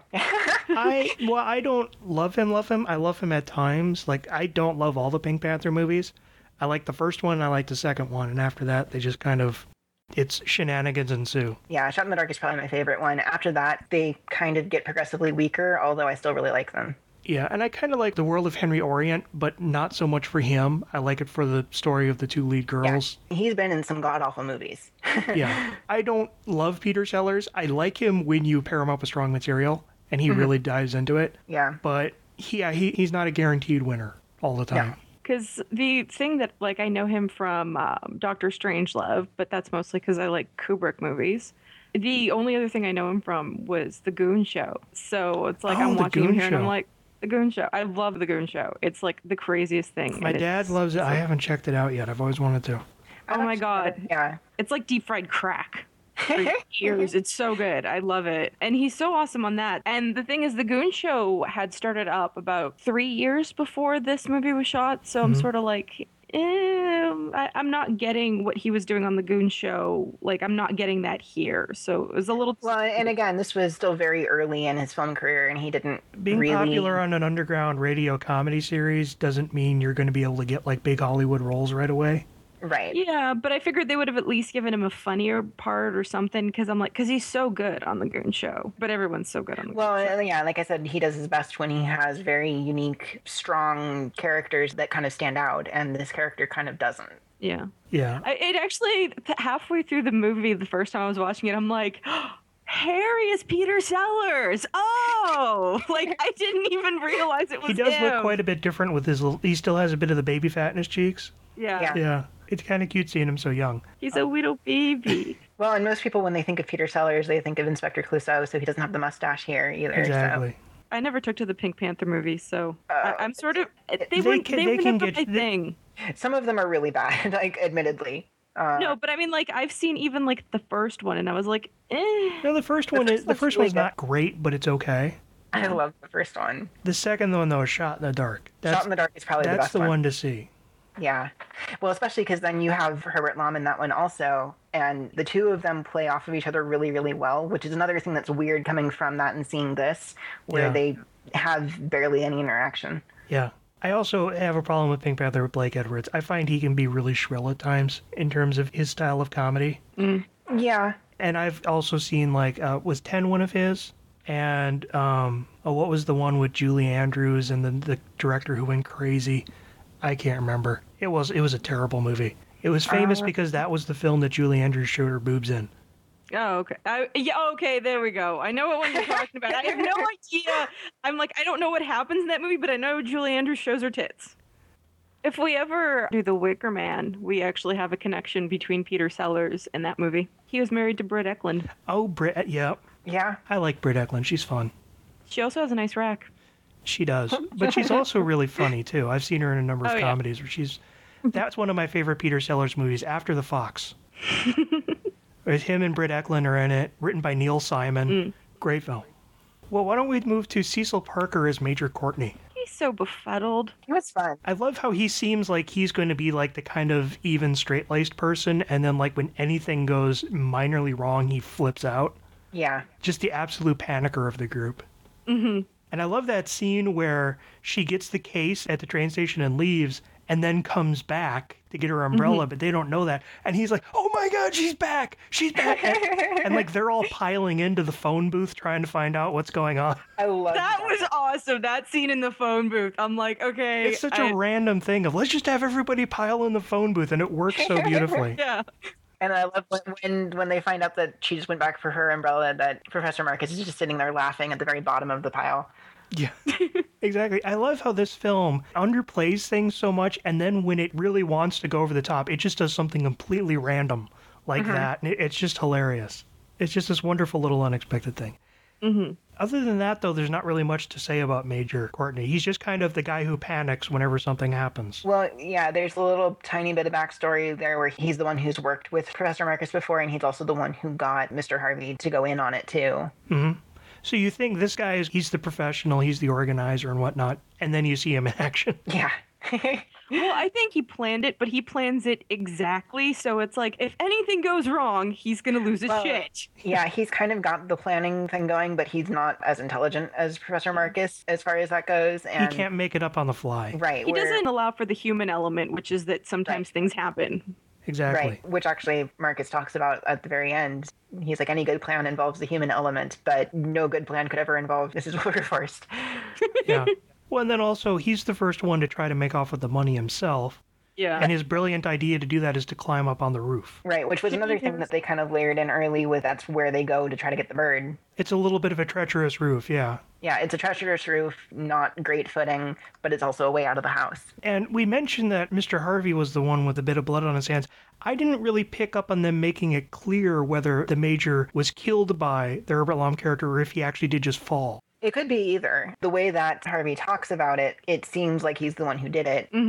I well, I don't love him. Love him. I love him at times. Like I don't love all the Pink Panther movies. I like the first one. And I like the second one, and after that, they just kind of, it's shenanigans ensue. Yeah, Shot in the Dark is probably my favorite one. After that, they kind of get progressively weaker, although I still really like them. Yeah, and I kind of like The World of Henry Orient, but not so much for him. I like it for the story of the two lead girls. He's been in some god-awful movies. Yeah. I don't love Peter Sellers. I like him when you pair him up with strong material, and he really dives into it. Yeah. But he, yeah, he he's not a guaranteed winner all the time. No. Because the thing that, like, I know him from um, Doctor Strangelove, but that's mostly because I like Kubrick movies. The only other thing I know him from was The Goon Show. So it's like Oh, I'm The watching him Goon here and I'm Show. like, The Goon Show. I love The Goon Show. It's like the craziest thing. My and dad it's- loves it. I haven't checked it out yet. I've always wanted to. Oh my god. Yeah. It's like deep fried crack. For your ears. It's so good. I love it. And he's so awesome on that. And the thing is, the Goon Show had started up about three years before this movie was shot. So I'm sort of like, eh, I, I'm not getting what he was doing on the Goon Show. Like, I'm not getting that here. So it was a little. Well, and again, this was still very early in his film career, and he didn't Being really... popular on an underground radio comedy series doesn't mean you're going to be able to get like big Hollywood roles right away. Right. Yeah, but I figured they would have at least given him a funnier part or something, because I'm like, because he's so good on the Goon Show. But everyone's so good on the Well, Goon Show. yeah, like I said, he does his best when he has very unique, strong characters that kind of stand out, and this character kind of doesn't. Yeah. Yeah. I, it actually, th- halfway through the movie, the first time I was watching it, I'm like, Harry is Peter Sellers. Oh, like I didn't even realize it was He does him. look quite a bit different with his little, he still has a bit of the baby fat in his cheeks. Yeah. Yeah. Yeah. It's kind of cute seeing him so young. He's a little baby. Well, and most people, when they think of Peter Sellers, they think of Inspector Clouseau, so he doesn't have the mustache here either. Exactly. I never took to the Pink Panther movie, so Uh, I, I'm sort of. They, they were can- they, they were can never get- my they- thing. So some of them are really bad, like admittedly. Uh, No, but I mean, like I've seen even like the first one, and I was like, eh. No, the first The one first is the one's first really one's good. not great, but it's okay. I love the first one. The second one though is Shot in the Dark. That's Shot in the Dark is probably the that's best the one. one to see. Yeah. Well, especially because then you have Herbert Lom in that one also, and the two of them play off of each other really, really well, which is another thing that's weird coming from that and seeing this, where Yeah. they have barely any interaction. Yeah. I also have a problem with Pink Panther with Blake Edwards. I find he can be really shrill at times in terms of his style of comedy. Yeah. And I've also seen like uh, was ten one of his, and um, oh, what was the one with Julie Andrews and then the director who went crazy? I can't remember. It was it was a terrible movie. It was famous Uh, because that was the film that Julie Andrews showed her boobs in. Oh, okay. I, yeah, okay, there we go. I know what one you're talking about. I have no idea. I'm like, I don't know what happens in that movie, but I know Julie Andrews shows her tits. If we ever do The Wicker Man, we actually have a connection between Peter Sellers and that movie. He was married to Britt Eklund. Oh, Brit, yeah, Yeah. I like Britt Eklund. She's fun. She also has a nice rack. She does, but she's also really funny too. I've seen her in a number of Oh, yeah. comedies where she's. That's one of my favorite Peter Sellers movies, After the Fox. With him and Britt Eklund are in it, written by Neil Simon. Mm. Great film. Well, why don't we move to Cecil Parker as Major Courtney? He's so befuddled. It was fun. I love how he seems like he's going to be like the kind of even straight-laced person, and then like when anything goes minorly wrong, he flips out. Yeah. Just the absolute panicker of the group. Mm-hmm. And I love that scene where she gets the case at the train station and leaves, and then comes back to get her umbrella, but they don't know that. And he's like, oh my God, she's back! She's back! And, and like they're all piling into the phone booth trying to find out what's going on. I love That was awesome. That scene in the phone booth. I'm like, okay. It's such a I- random thing of let's just have everybody pile in the phone booth, and it works so beautifully. Yeah. And I love when, when when they find out that she just went back for her umbrella, that Professor Marcus is just sitting there laughing at the very bottom of the pile. Yeah, exactly. I love how this film underplays things so much, and then when it really wants to go over the top, it just does something completely random like that. And it, it's just hilarious. It's just this wonderful little unexpected thing. Mm-hmm. Other than that, though, there's not really much to say about Major Courtney. He's just kind of the guy who panics whenever something happens. Well, yeah, there's a little tiny bit of backstory there where he's the one who's worked with Professor Marcus before, and he's also the one who got Mister Harvey to go in on it, too. hmm So you think this guy is, he's the professional, he's the organizer and whatnot, and then you see him in action. Yeah. Well, I think he planned it, but he plans it exactly. So it's like, if anything goes wrong, he's going to lose his Well, shit. Yeah, he's kind of got the planning thing going, but he's not as intelligent as Professor Marcus as far as that goes. And He can't make it up on the fly. Right. He where- doesn't allow for the human element, which is that sometimes Right. things happen. Exactly. Right, which actually Marcus talks about at the very end. He's like, any good plan involves the human element, but no good plan could ever involve Missus Wilberforce. Yeah. Well, and then also, he's the first one to try to make off with the money himself. Yeah. And his brilliant idea to do that is to climb up on the roof. Right, which was another thing that they kind of layered in early with that's where they go to try to get the bird. It's a little bit of a treacherous roof, yeah. Yeah, it's a treacherous roof, not great footing, but it's also a way out of the house. And we mentioned that Mister Harvey was the one with a bit of blood on his hands. I didn't really pick up on them making it clear whether the Major was killed by the Herbert Lom character or if he actually did just fall. It could be either. The way that Harvey talks about it, it seems like he's the one who did it. Mm-hmm.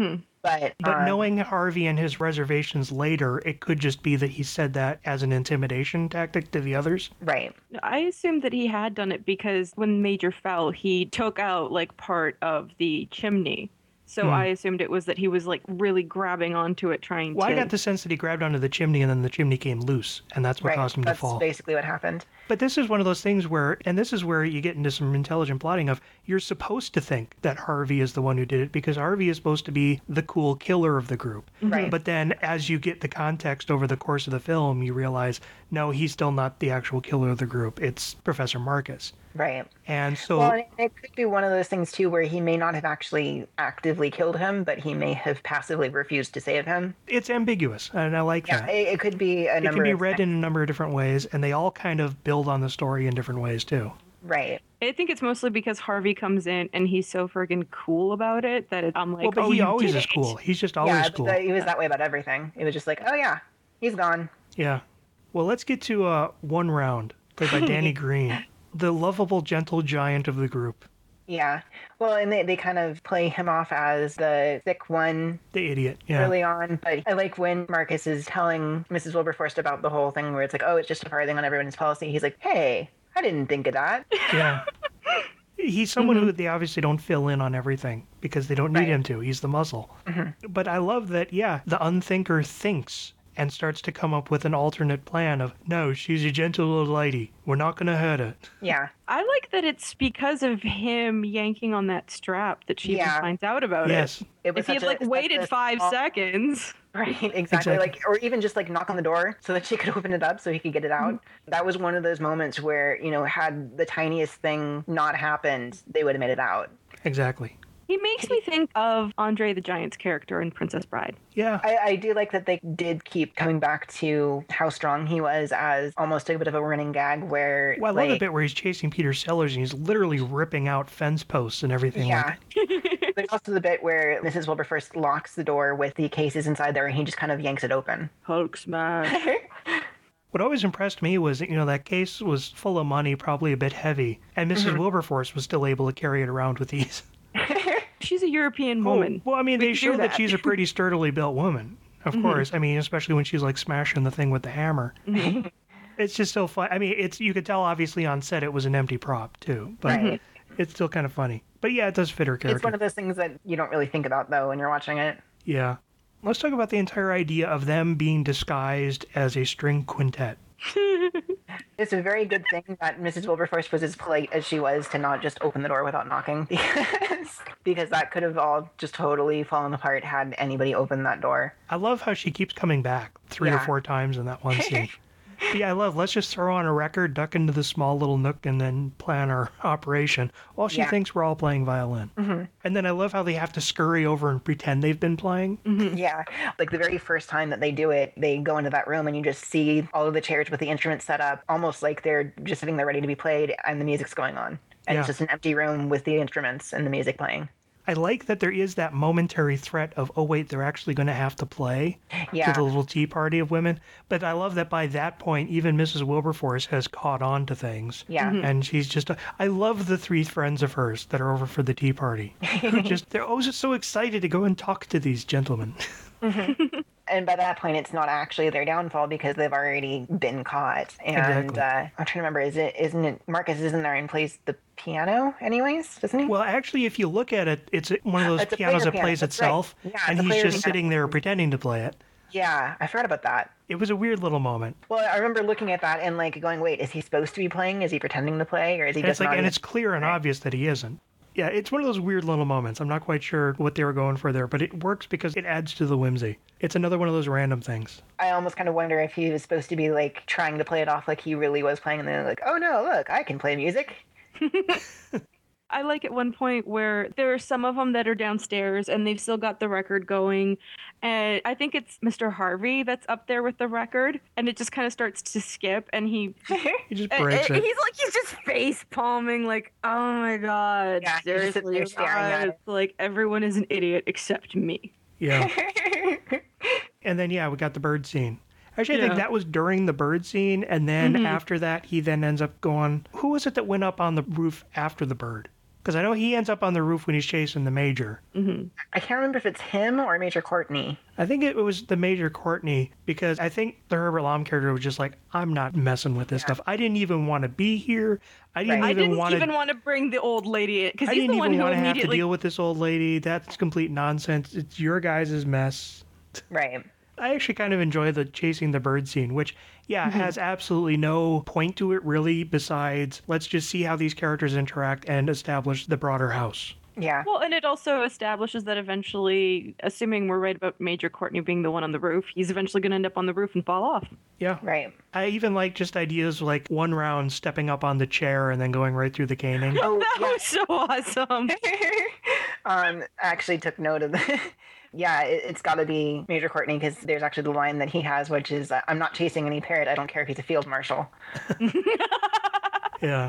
But, But um, knowing Harvey and his reservations later, it could just be that he said that as an intimidation tactic to the others. right. I assumed that he had done it because when Major fell, he took out like part of the chimney. So Hmm. I assumed it was that he was like really grabbing onto it, trying Well, to. I got the sense that he grabbed onto the chimney and then the chimney came loose, and that's what Right. caused him That's to fall. basically what happened. But this is one of those things where, and this is where you get into some intelligent plotting of, you're supposed to think that Harvey is the one who did it because Harvey is supposed to be the cool killer of the group. Right. But then as you get the context over the course of the film, you realize, no, he's still not the actual killer of the group. It's Professor Marcus. Right. And so, Well, and it could be one of those things too where he may not have actually actively killed him, but he may have passively refused to save him. it's ambiguous, and I like Yeah, that. it, it could be a It number can be of read in a number of different ways, and they all kind of build on the story in different ways, too. right. I think it's mostly because Harvey comes in and he's so friggin' cool about it that it, I'm like, Well, but oh, he you always did is it. cool. He's just always Yeah, but cool. the- he was that way about everything. It was just like, oh yeah, he's gone. Yeah. Well, let's get to uh, one round, played by Danny Green, the lovable, gentle giant of the group, Yeah. Well, and they, they kind of play him off as the sick one the idiot. Yeah. early on. But I like when Marcus is telling Missus Wilberforce about the whole thing where it's like, oh, it's just a farthing on everyone's policy. He's like, hey, I didn't think of that. Yeah. He's someone Mm-hmm. who they obviously don't fill in on everything because they don't need Right. him to. He's the muscle. Mm-hmm. But I love that, yeah, the unthinker thinks and starts to come up with an alternate plan of, no, she's a gentle little lady. We're not going to hurt her. Yeah. I like that it's because of him yanking on that strap that she Yeah. even finds out about Yes. it. It was If he had such a- like such waited a five small- seconds. Right, exactly. Exactly. Like, or even just like knock on the door so that she could open it up so he could get it out. Mm-hmm. That was one of those moments where, you know, had the tiniest thing not happened, they would have made it out. Exactly. He makes me think of Andre the Giant's character in Princess Bride. Yeah. I, I do like that they did keep coming back to how strong he was as almost a bit of a running gag where, Well, I love the like, bit where he's chasing Peter Sellers and he's literally ripping out fence posts and everything. yeah. Like, There's also the bit where Missus Wilberforce locks the door with the cases inside there and he just kind of yanks it open. Hulk smash. what always impressed me was that, you know, that case was full of money, probably a bit heavy, and missus Mm-hmm. Wilberforce was still able to carry it around with ease. She's a European woman. Oh, well, I mean, We they can show do that. that. she's a pretty sturdily built woman, of course. I mean, especially when she's like smashing the thing with the hammer. It's just so fun. I mean, it's you could tell obviously on set it was an empty prop too, but Right. it's still kind of funny. But yeah, it does fit her character. It's one of those things that you don't really think about though when you're watching it. Yeah. Let's talk about the entire idea of them being disguised as a string quintet. It's a very good thing that Missus Wilberforce was as polite as she was to not just open the door without knocking because, because that could have all just totally fallen apart had anybody opened that door. I love how she keeps coming back three or Yeah. four times in that one scene. But yeah, I love, let's just throw on a record, duck into the small little nook, and then plan our operation while she Yeah. thinks we're all playing violin. Mm-hmm. And then I love how they have to scurry over and pretend they've been playing. Yeah, like the very first time that they do it, they go into that room and you just see all of the chairs with the instruments set up, almost like they're just sitting there ready to be played and the music's going on. And Yeah. it's just an empty room with the instruments and the music playing. I like that there is that momentary threat of, oh, wait, they're actually going to have to play Yeah. to the little tea party of women. But I love that by that point, even missus Wilberforce has caught on to things. Yeah. Mhm. And she's just, I love the three friends of hers that are over for the tea party. They're just, they're always just so excited to go and talk to these gentlemen. And by that point, it's not actually their downfall because they've already been caught. And Exactly. uh, I'm trying to remember, is it, isn't it, Marcus isn't there and plays the piano anyways, doesn't he? Well, actually, if you look at it, it's one of those It's a pianos player that plays piano, that's right. itself, Yeah, and it's a he's player just piano. sitting there pretending to play it. Yeah, I forgot about that. It was a weird little moment. Well, I remember looking at that and like going, wait, is he supposed to be playing? Is he pretending to play? Or is he And just it's like, not and even- it's clear and Right. obvious that he isn't. Yeah, it's one of those weird little moments. I'm not quite sure what they were going for there, but it works because it adds to the whimsy. It's another one of those random things. I almost kind of wonder if he was supposed to be like trying to play it off like he really was playing, and then like, oh no, look, I can play music. I like at one point where there are some of them that are downstairs and they've still got the record going. And I think it's Mister Harvey that's up there with the record. And it just kind of starts to skip. And he, He just uh, breaks uh, it. he's like, he's just face palming, like, oh my God. Yeah, he's just sitting seriously, there staring at guys, like, everyone is an idiot except me. Yeah. And then, yeah, we got the bird scene. Actually, I think Yeah. that was during the bird scene. And then Mhm. after that, he then ends up going, who was it that went up on the roof after the bird? Because I know he ends up on the roof when he's chasing the Major. Mm-hmm. I can't remember if it's him or Major Courtney. I think it was the Major Courtney, because I think the Herbert Lom character was just like, I'm not messing with this Yeah. stuff. I didn't even want to be here. I didn't Right. I even didn't want even to. want to bring the old lady because I he's didn't the one even who want to have to immediately. deal with this old lady. That's complete nonsense. It's your guys' mess. Right. I actually kind of enjoy the chasing the bird scene, which, yeah, Mm-hmm. has absolutely no point to it really besides let's just see how these characters interact and establish the broader house. Yeah. Well, and it also establishes that eventually, assuming we're right about Major Courtney being the one on the roof, he's eventually going to end up on the roof and fall off. Yeah. Right. I even like just ideas like one round stepping up on the chair and then going right through the caning. Oh, That yeah. was so awesome. um, I actually took note of that. Yeah, it, it's got to be Major Courtney because there's actually the line that he has, which is, uh, "I'm not chasing any parrot. I don't care if he's a field marshal." Yeah.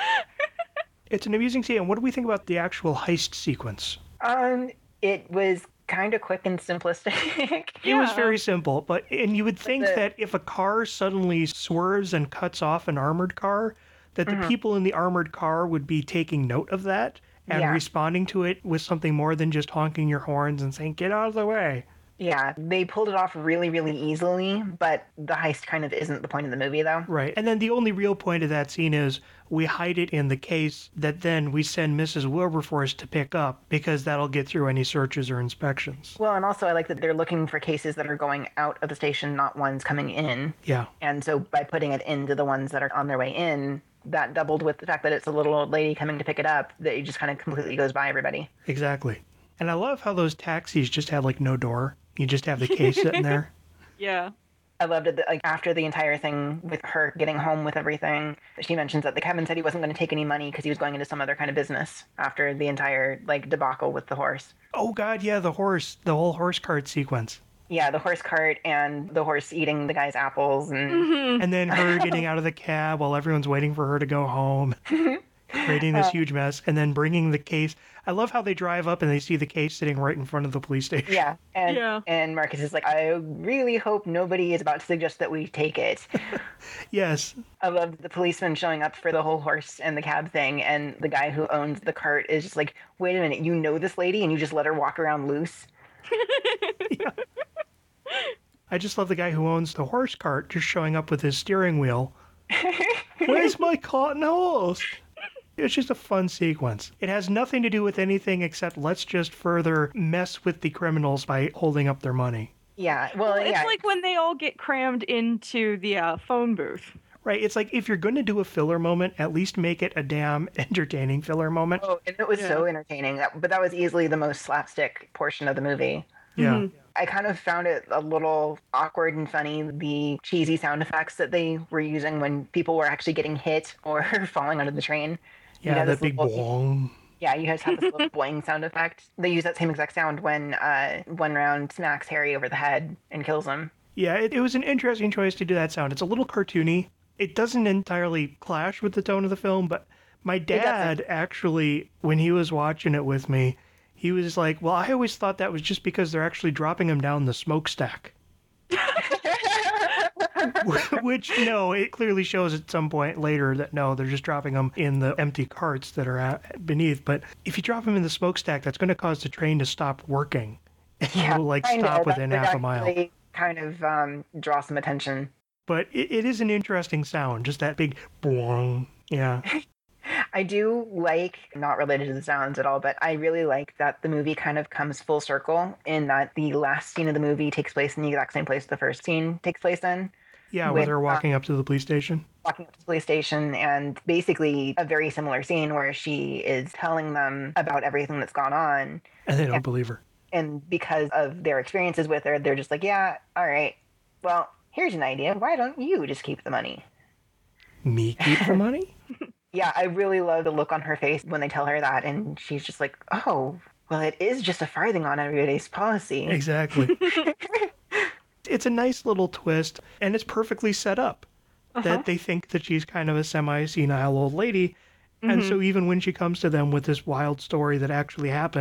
It's an amusing scene. And what do we think about the actual heist sequence? Um, it was kind of quick and simplistic. It was Yeah. very simple, but and you would think the- that if a car suddenly swerves and cuts off an armored car, that the Mhm. people in the armored car would be taking note of that and Yeah. responding to it with something more than just honking your horns and saying, "Get out of the way." Yeah, they pulled it off really, really easily, but the heist kind of isn't the point of the movie, though. Right. And then the only real point of that scene is we hide it in the case that then we send Missus Wilberforce to pick up because that'll get through any searches or inspections. Well, and also I like that they're looking for cases that are going out of the station, not ones coming in. Yeah. And so by putting it into the ones that are on their way in, that doubled with the fact that it's a little old lady coming to pick it up, that it just kind of completely goes by everybody. Exactly. And I love how those taxis just have like no door. You just have the case sitting there. Yeah. I loved it that, like, after the entire thing with her getting home with everything, she mentions that the Kevin said he wasn't going to take any money because he was going into some other kind of business after the entire like debacle with the horse. Oh God, yeah, the horse, the whole horse cart sequence. Yeah, the horse cart and the horse eating the guy's apples and Mhm. And then her getting out of the cab while everyone's waiting for her to go home, creating this huge mess, and then bringing the case. I love how they drive up and they see the case sitting right in front of the police station. yeah, and Yeah. and Marcus is like, I really hope nobody is about to suggest that we take it. Yes. I love the policeman showing up for the whole horse and the cab thing, and the guy who owns the cart is just like, wait a minute, you know this lady and you just let her walk around loose? I just love the guy who owns the horse cart just showing up with his steering wheel. Where's my cart and horse? It's just a fun sequence. It has nothing to do with anything except let's just further mess with the criminals by holding up their money. Yeah, well, Well, it's yeah. like when they all get crammed into the uh, phone booth. Right? It's like if you're going to do a filler moment, at least make it a damn entertaining filler moment. Oh, and it was Yeah. so entertaining. That, but that was easily the most slapstick portion of the movie. Yeah. Mhm. I kind of found it a little awkward and funny, the cheesy sound effects that they were using when people were actually getting hit or falling under the train. You Yeah, know, that this big little- boing. Yeah, you guys have this little boing sound effect. They use that same exact sound when uh, one round smacks Harry over the head and kills him. Yeah, it, it was an interesting choice to do that sound. It's a little cartoony. It doesn't entirely clash with the tone of the film, but my dad actually, when he was watching it with me, he was like, well, I always thought that was just because they're actually dropping him down the smokestack. Which, no, it clearly shows at some point later that no, they're just dropping them in the empty carts that are at, beneath. But if you drop them in the smokestack, that's going to cause the train to stop working. Yeah, It'll like I know, stop that within would half a mile. actually kind of um, draw some attention. But it, it is an interesting sound, just that big boing. Yeah. I do like, not related to the sounds at all, but I really like that the movie kind of comes full circle in that the last scene of the movie takes place in the exact same place the first scene takes place in. Yeah, With, when they're walking up to the police station. Walking up to the police station, and basically a very similar scene where she is telling them about everything that's gone on. And they don't Yeah. believe her. And because of their experiences with her, they're just like, yeah, all right, well, here's an idea. Why don't you just keep the money? Me keep the money? Yeah, I really love the look on her face when they tell her that, and she's just like, oh, well, it is just a farthing on everybody's policy. Exactly. It's a nice little twist, and it's perfectly set up. Uh-huh. That they think that she's kind of a semi-senile old lady, and Mhm. so even when she comes to them with this wild story that actually happened,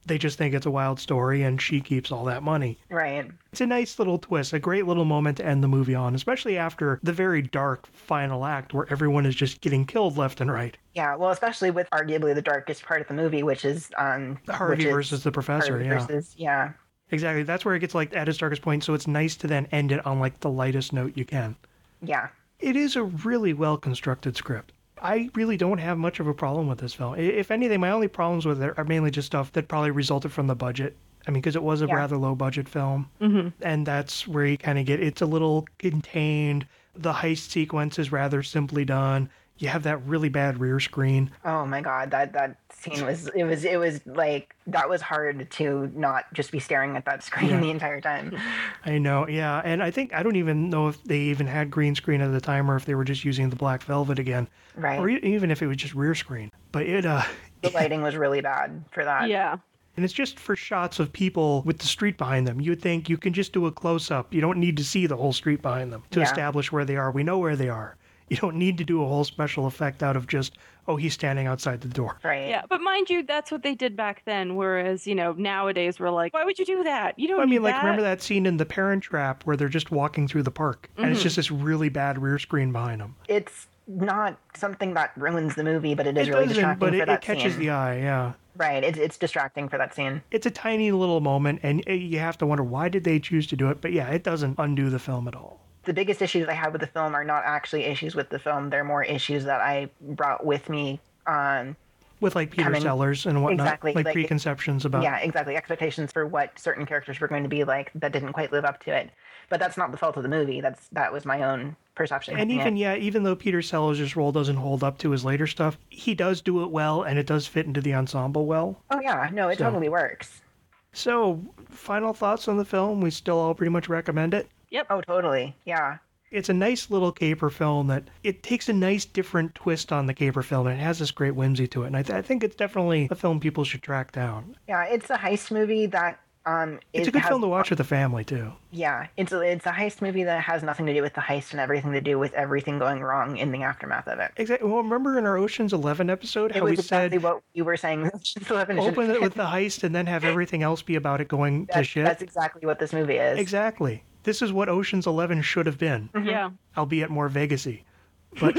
They just think it's a wild story, and she keeps all that money. Right. It's a nice little twist, a great little moment to end the movie on, especially after the very dark final act where everyone is just getting killed left and right. Yeah, well, especially with arguably the darkest part of the movie, which is um, Harvey which is versus the professor, Harvey yeah. Versus, yeah. Exactly. That's where it gets like at its darkest point, so it's nice to then end it on like the lightest note you can. Yeah. It is a really well-constructed script. I really don't have much of a problem with this film. If anything, my only problems with it are mainly just stuff that probably resulted from the budget. I mean, because it was a Yeah. rather low-budget film. Mm-hmm. And that's where you kind of get, it's a little contained. The heist sequence is rather simply done. You have that really bad rear screen. Oh my god, that that scene was it was it was like that was hard to not just be staring at that screen Yeah. the entire time. I know, yeah. And I think, I don't even know if they even had green screen at the time or if they were just using the black velvet again. Right. Or e- even if it was just rear screen. But it, uh, The lighting was really bad for that. Yeah. and it's just for shots of people with the street behind them. You would think you can just do a close up. You don't need to see the whole street behind them to Yeah. establish where they are. We know where they are. You don't need to do a whole special effect out of just, oh, he's standing outside the door. Right. Yeah, but mind you, that's what they did back then. Whereas, you know, nowadays we're like, why would you do that? You don't I mean, need like, that. remember that scene in The Parent Trap where they're just walking through the park and it's Mhm. just this really bad rear screen behind them? It's not something that ruins the movie, but it is It really doesn't, distracting but for it, that it catches scene. the eye, yeah. Right. It's it's distracting for that scene. It's a tiny little moment, and uh, you have to wonder, why did they choose to do it? But yeah, it doesn't undo the film at all. The biggest issues I have with the film are not actually issues with the film. They're more issues that I brought with me. Um, With, like, Peter Coming- Sellers and whatnot, Exactly, like, like- preconceptions about... yeah, exactly. Expectations for what certain characters were going to be like that didn't quite live up to it. But that's not the fault of the movie. That's that was my own perception. And Yeah. even, yeah, even though Peter Sellers' role doesn't hold up to his later stuff, he does do it well, and it does fit into the ensemble well. Oh yeah, no, it So- totally works. So, final thoughts on the film? We still all pretty much recommend it. Oh, totally. Yeah. It's a nice little caper film that it takes a nice different twist on the caper film, and it has this great whimsy to it. And I, th- I think it's definitely a film people should track down. Yeah, it's a heist movie that um It's is- a good has- film to watch with the family, too. Yeah, it's a, it's a heist movie that has nothing to do with the heist and everything to do with everything going wrong in the aftermath of it. Exactly. Well, remember in our Ocean's Eleven episode It how was we exactly said what you were saying. Eleven should- open it with the heist and then have everything else be about it going to that's, shit? that's exactly what this movie is. Exactly. This is what Ocean's Eleven should have been, Yeah. albeit more Vegas-y. But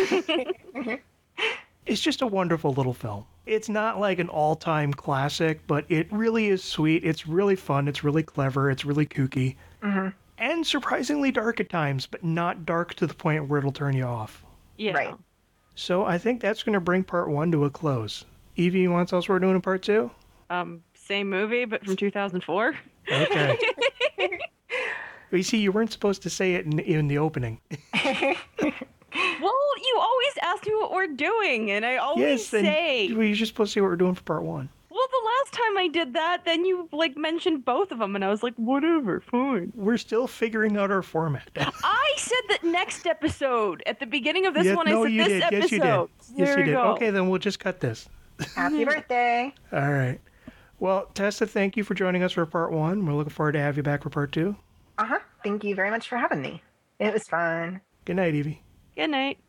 it's just a wonderful little film. It's not like an all-time classic, but it really is sweet. It's really fun. It's really clever. It's really kooky. Mhm. And surprisingly dark at times, but not dark to the point where it'll turn you off. Yeah. Right. So I think that's going to bring part one to a close. Evie, you want to tell us what we're doing in part two? Um, same movie, but from two thousand four. Okay. You see, you weren't supposed to say it in, in the opening. Well, you always ask me what we're doing, and I always Yes, and say. well, you're just supposed to say what we're doing for part one. Well, the last time I did that, then you like mentioned both of them, and I was like, whatever, fine. We're still figuring out our format. I said that next episode at the beginning of this Yes, one. no, I said you this did. episode. Yes, you did. There Yes, we you did. go. Okay, then we'll just cut this. Happy birthday. All right. Well, Tessa, thank you for joining us for part one. We're looking forward to have you back for part two. Uh huh. Thank you very much for having me. It was fun. Good night, Evie. Good night.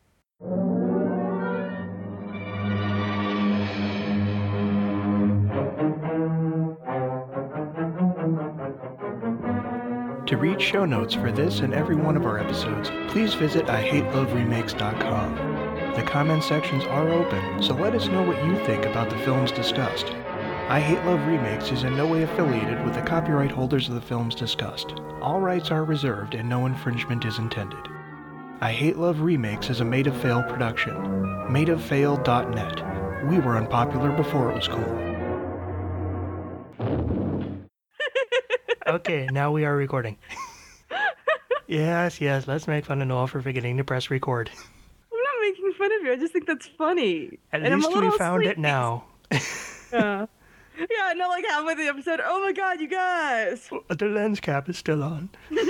To read show notes for this and every one of our episodes, please visit I hate love remakes dot com. The comment sections are open, so let us know what you think about the films discussed. I Hate Love Remakes is in no way affiliated with the copyright holders of the films discussed. All rights are reserved and no infringement is intended. I Hate Love Remakes is a Made of Fail production. made of fail dot net. We were unpopular before it was cool. Okay, now we are recording. Yes, yes, let's make fun of Noah for forgetting to press record. I'm not making fun of you. I just think that's funny. At And I'm a least we little found it sleepy. now. Yeah. Yeah, no, like halfway through the episode. Oh my god, you guys! The lens cap is still on.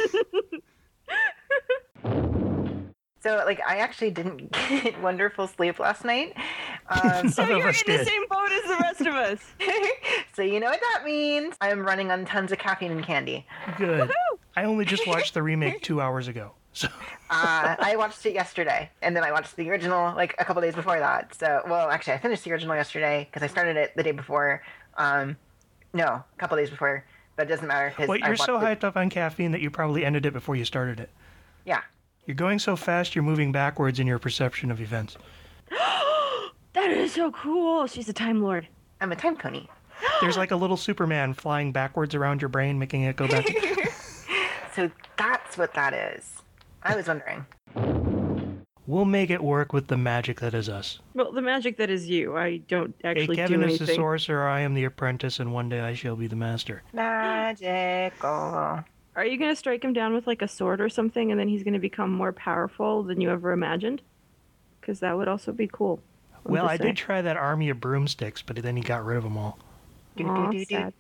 So, like, I actually didn't get wonderful sleep last night. Um, So Some of you're in us the did. same boat as the rest of us. so you know what that means. I'm running on tons of caffeine and candy. Good. I only just watched the remake two hours ago. So Uh, I watched it yesterday, and then I watched the original like a couple days before that. So, well, actually, I finished the original yesterday because I started it the day before. Um, No, a couple days before. But it doesn't matter because Wait, you're so hyped up on caffeine that you probably ended it before you started it. Yeah. You're going so fast, you're moving backwards in your perception of events. That is so cool. She's a Time Lord. I'm a time pony. There's like a little Superman flying backwards around your brain, making it go back. So that's what that is. I was wondering. We'll make it work with the magic that is us. Well, the magic that is you. I don't Hey, actually Kevin do is the anything. sorcerer, I am the apprentice, and one day I shall be the master. Magical. Are you going to strike him down with like a sword or something and then he's going to become more powerful than you ever imagined? Because that would also be cool. I'm Well, just I saying. did try that army of broomsticks, but then he got rid of them all. Aw, sad.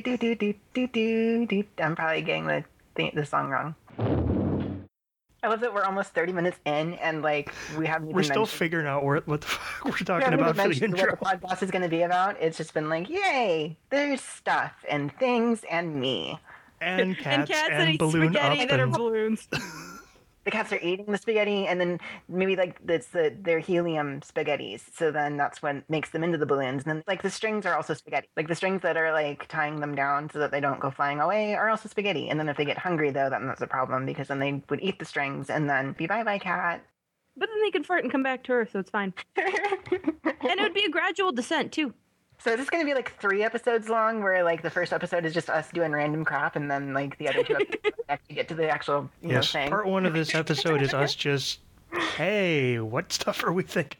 I'm probably getting the, the the song wrong. I love that we're almost thirty minutes in and like we haven't even We're still mentioned, figuring out what, what the fuck we're we talking haven't even about for the mentioned intro. what the podcast is going to be about. It's just been like, yay, there's stuff and things and me. And cats and cats that and eat balloon spaghetti up that are and... balloons. The cats are eating the spaghetti, and then maybe like it's the they're helium spaghettis. So then that's what makes them into the balloons. And then like the strings are also spaghetti. Like the strings that are like tying them down so that they don't go flying away are also spaghetti. And then if they get hungry though, then that's a problem because then they would eat the strings and then be bye bye cat. But then they can fart and come back to Earth, so it's fine. And it would be a gradual descent, too. So this is going to be like three episodes long, where like the first episode is just us doing random crap, and then like the other two episodes actually get to the actual you know Yes, thing. part one of this episode is us just, hey, what stuff are we thinking?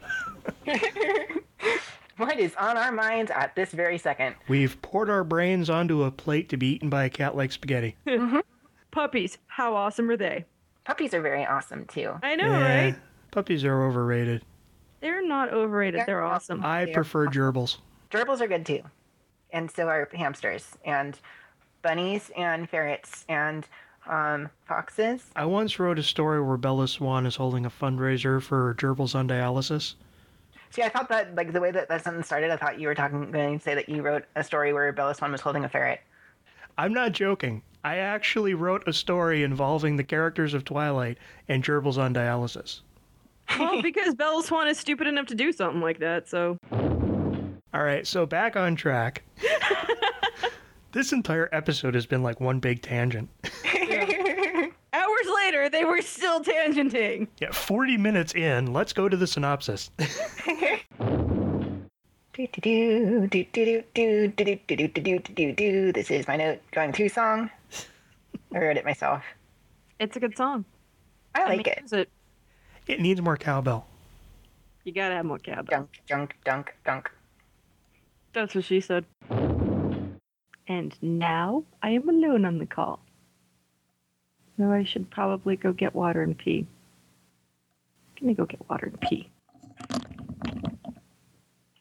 What is on our minds at this very second? We've poured our brains onto a plate to be eaten by a cat like spaghetti. Puppies, how awesome are they? Puppies are very awesome too. I know, Yeah, right? Puppies are overrated. They're not overrated. They're They're awesome. I They're prefer gerbils. Gerbils are good too, and so are hamsters and bunnies and ferrets and um, foxes. I once wrote a story where Bella Swan is holding a fundraiser for gerbils on dialysis. See, I thought that like the way that that sentence started, I thought you were talking going to say that you wrote a story where Bella Swan was holding a ferret. I'm not joking. I actually wrote a story involving the characters of Twilight and gerbils on dialysis. Well, because Bella Swan is stupid enough to do something like that, so... All right, so back on track. This entire episode has been like one big tangent. Hours later, they were still tangenting. Yeah, forty minutes in, let's go to the synopsis. Do do do do do do do do do do do do do. This is my note going through song. I wrote it myself. It's a good song. I I like mean, it. use it. It needs more cowbell. You gotta have more cowbell. Dunk dunk dunk dunk. That's what she said. And now I am alone on the call. No, I should probably go get water and pee. I'm gonna go get water and pee.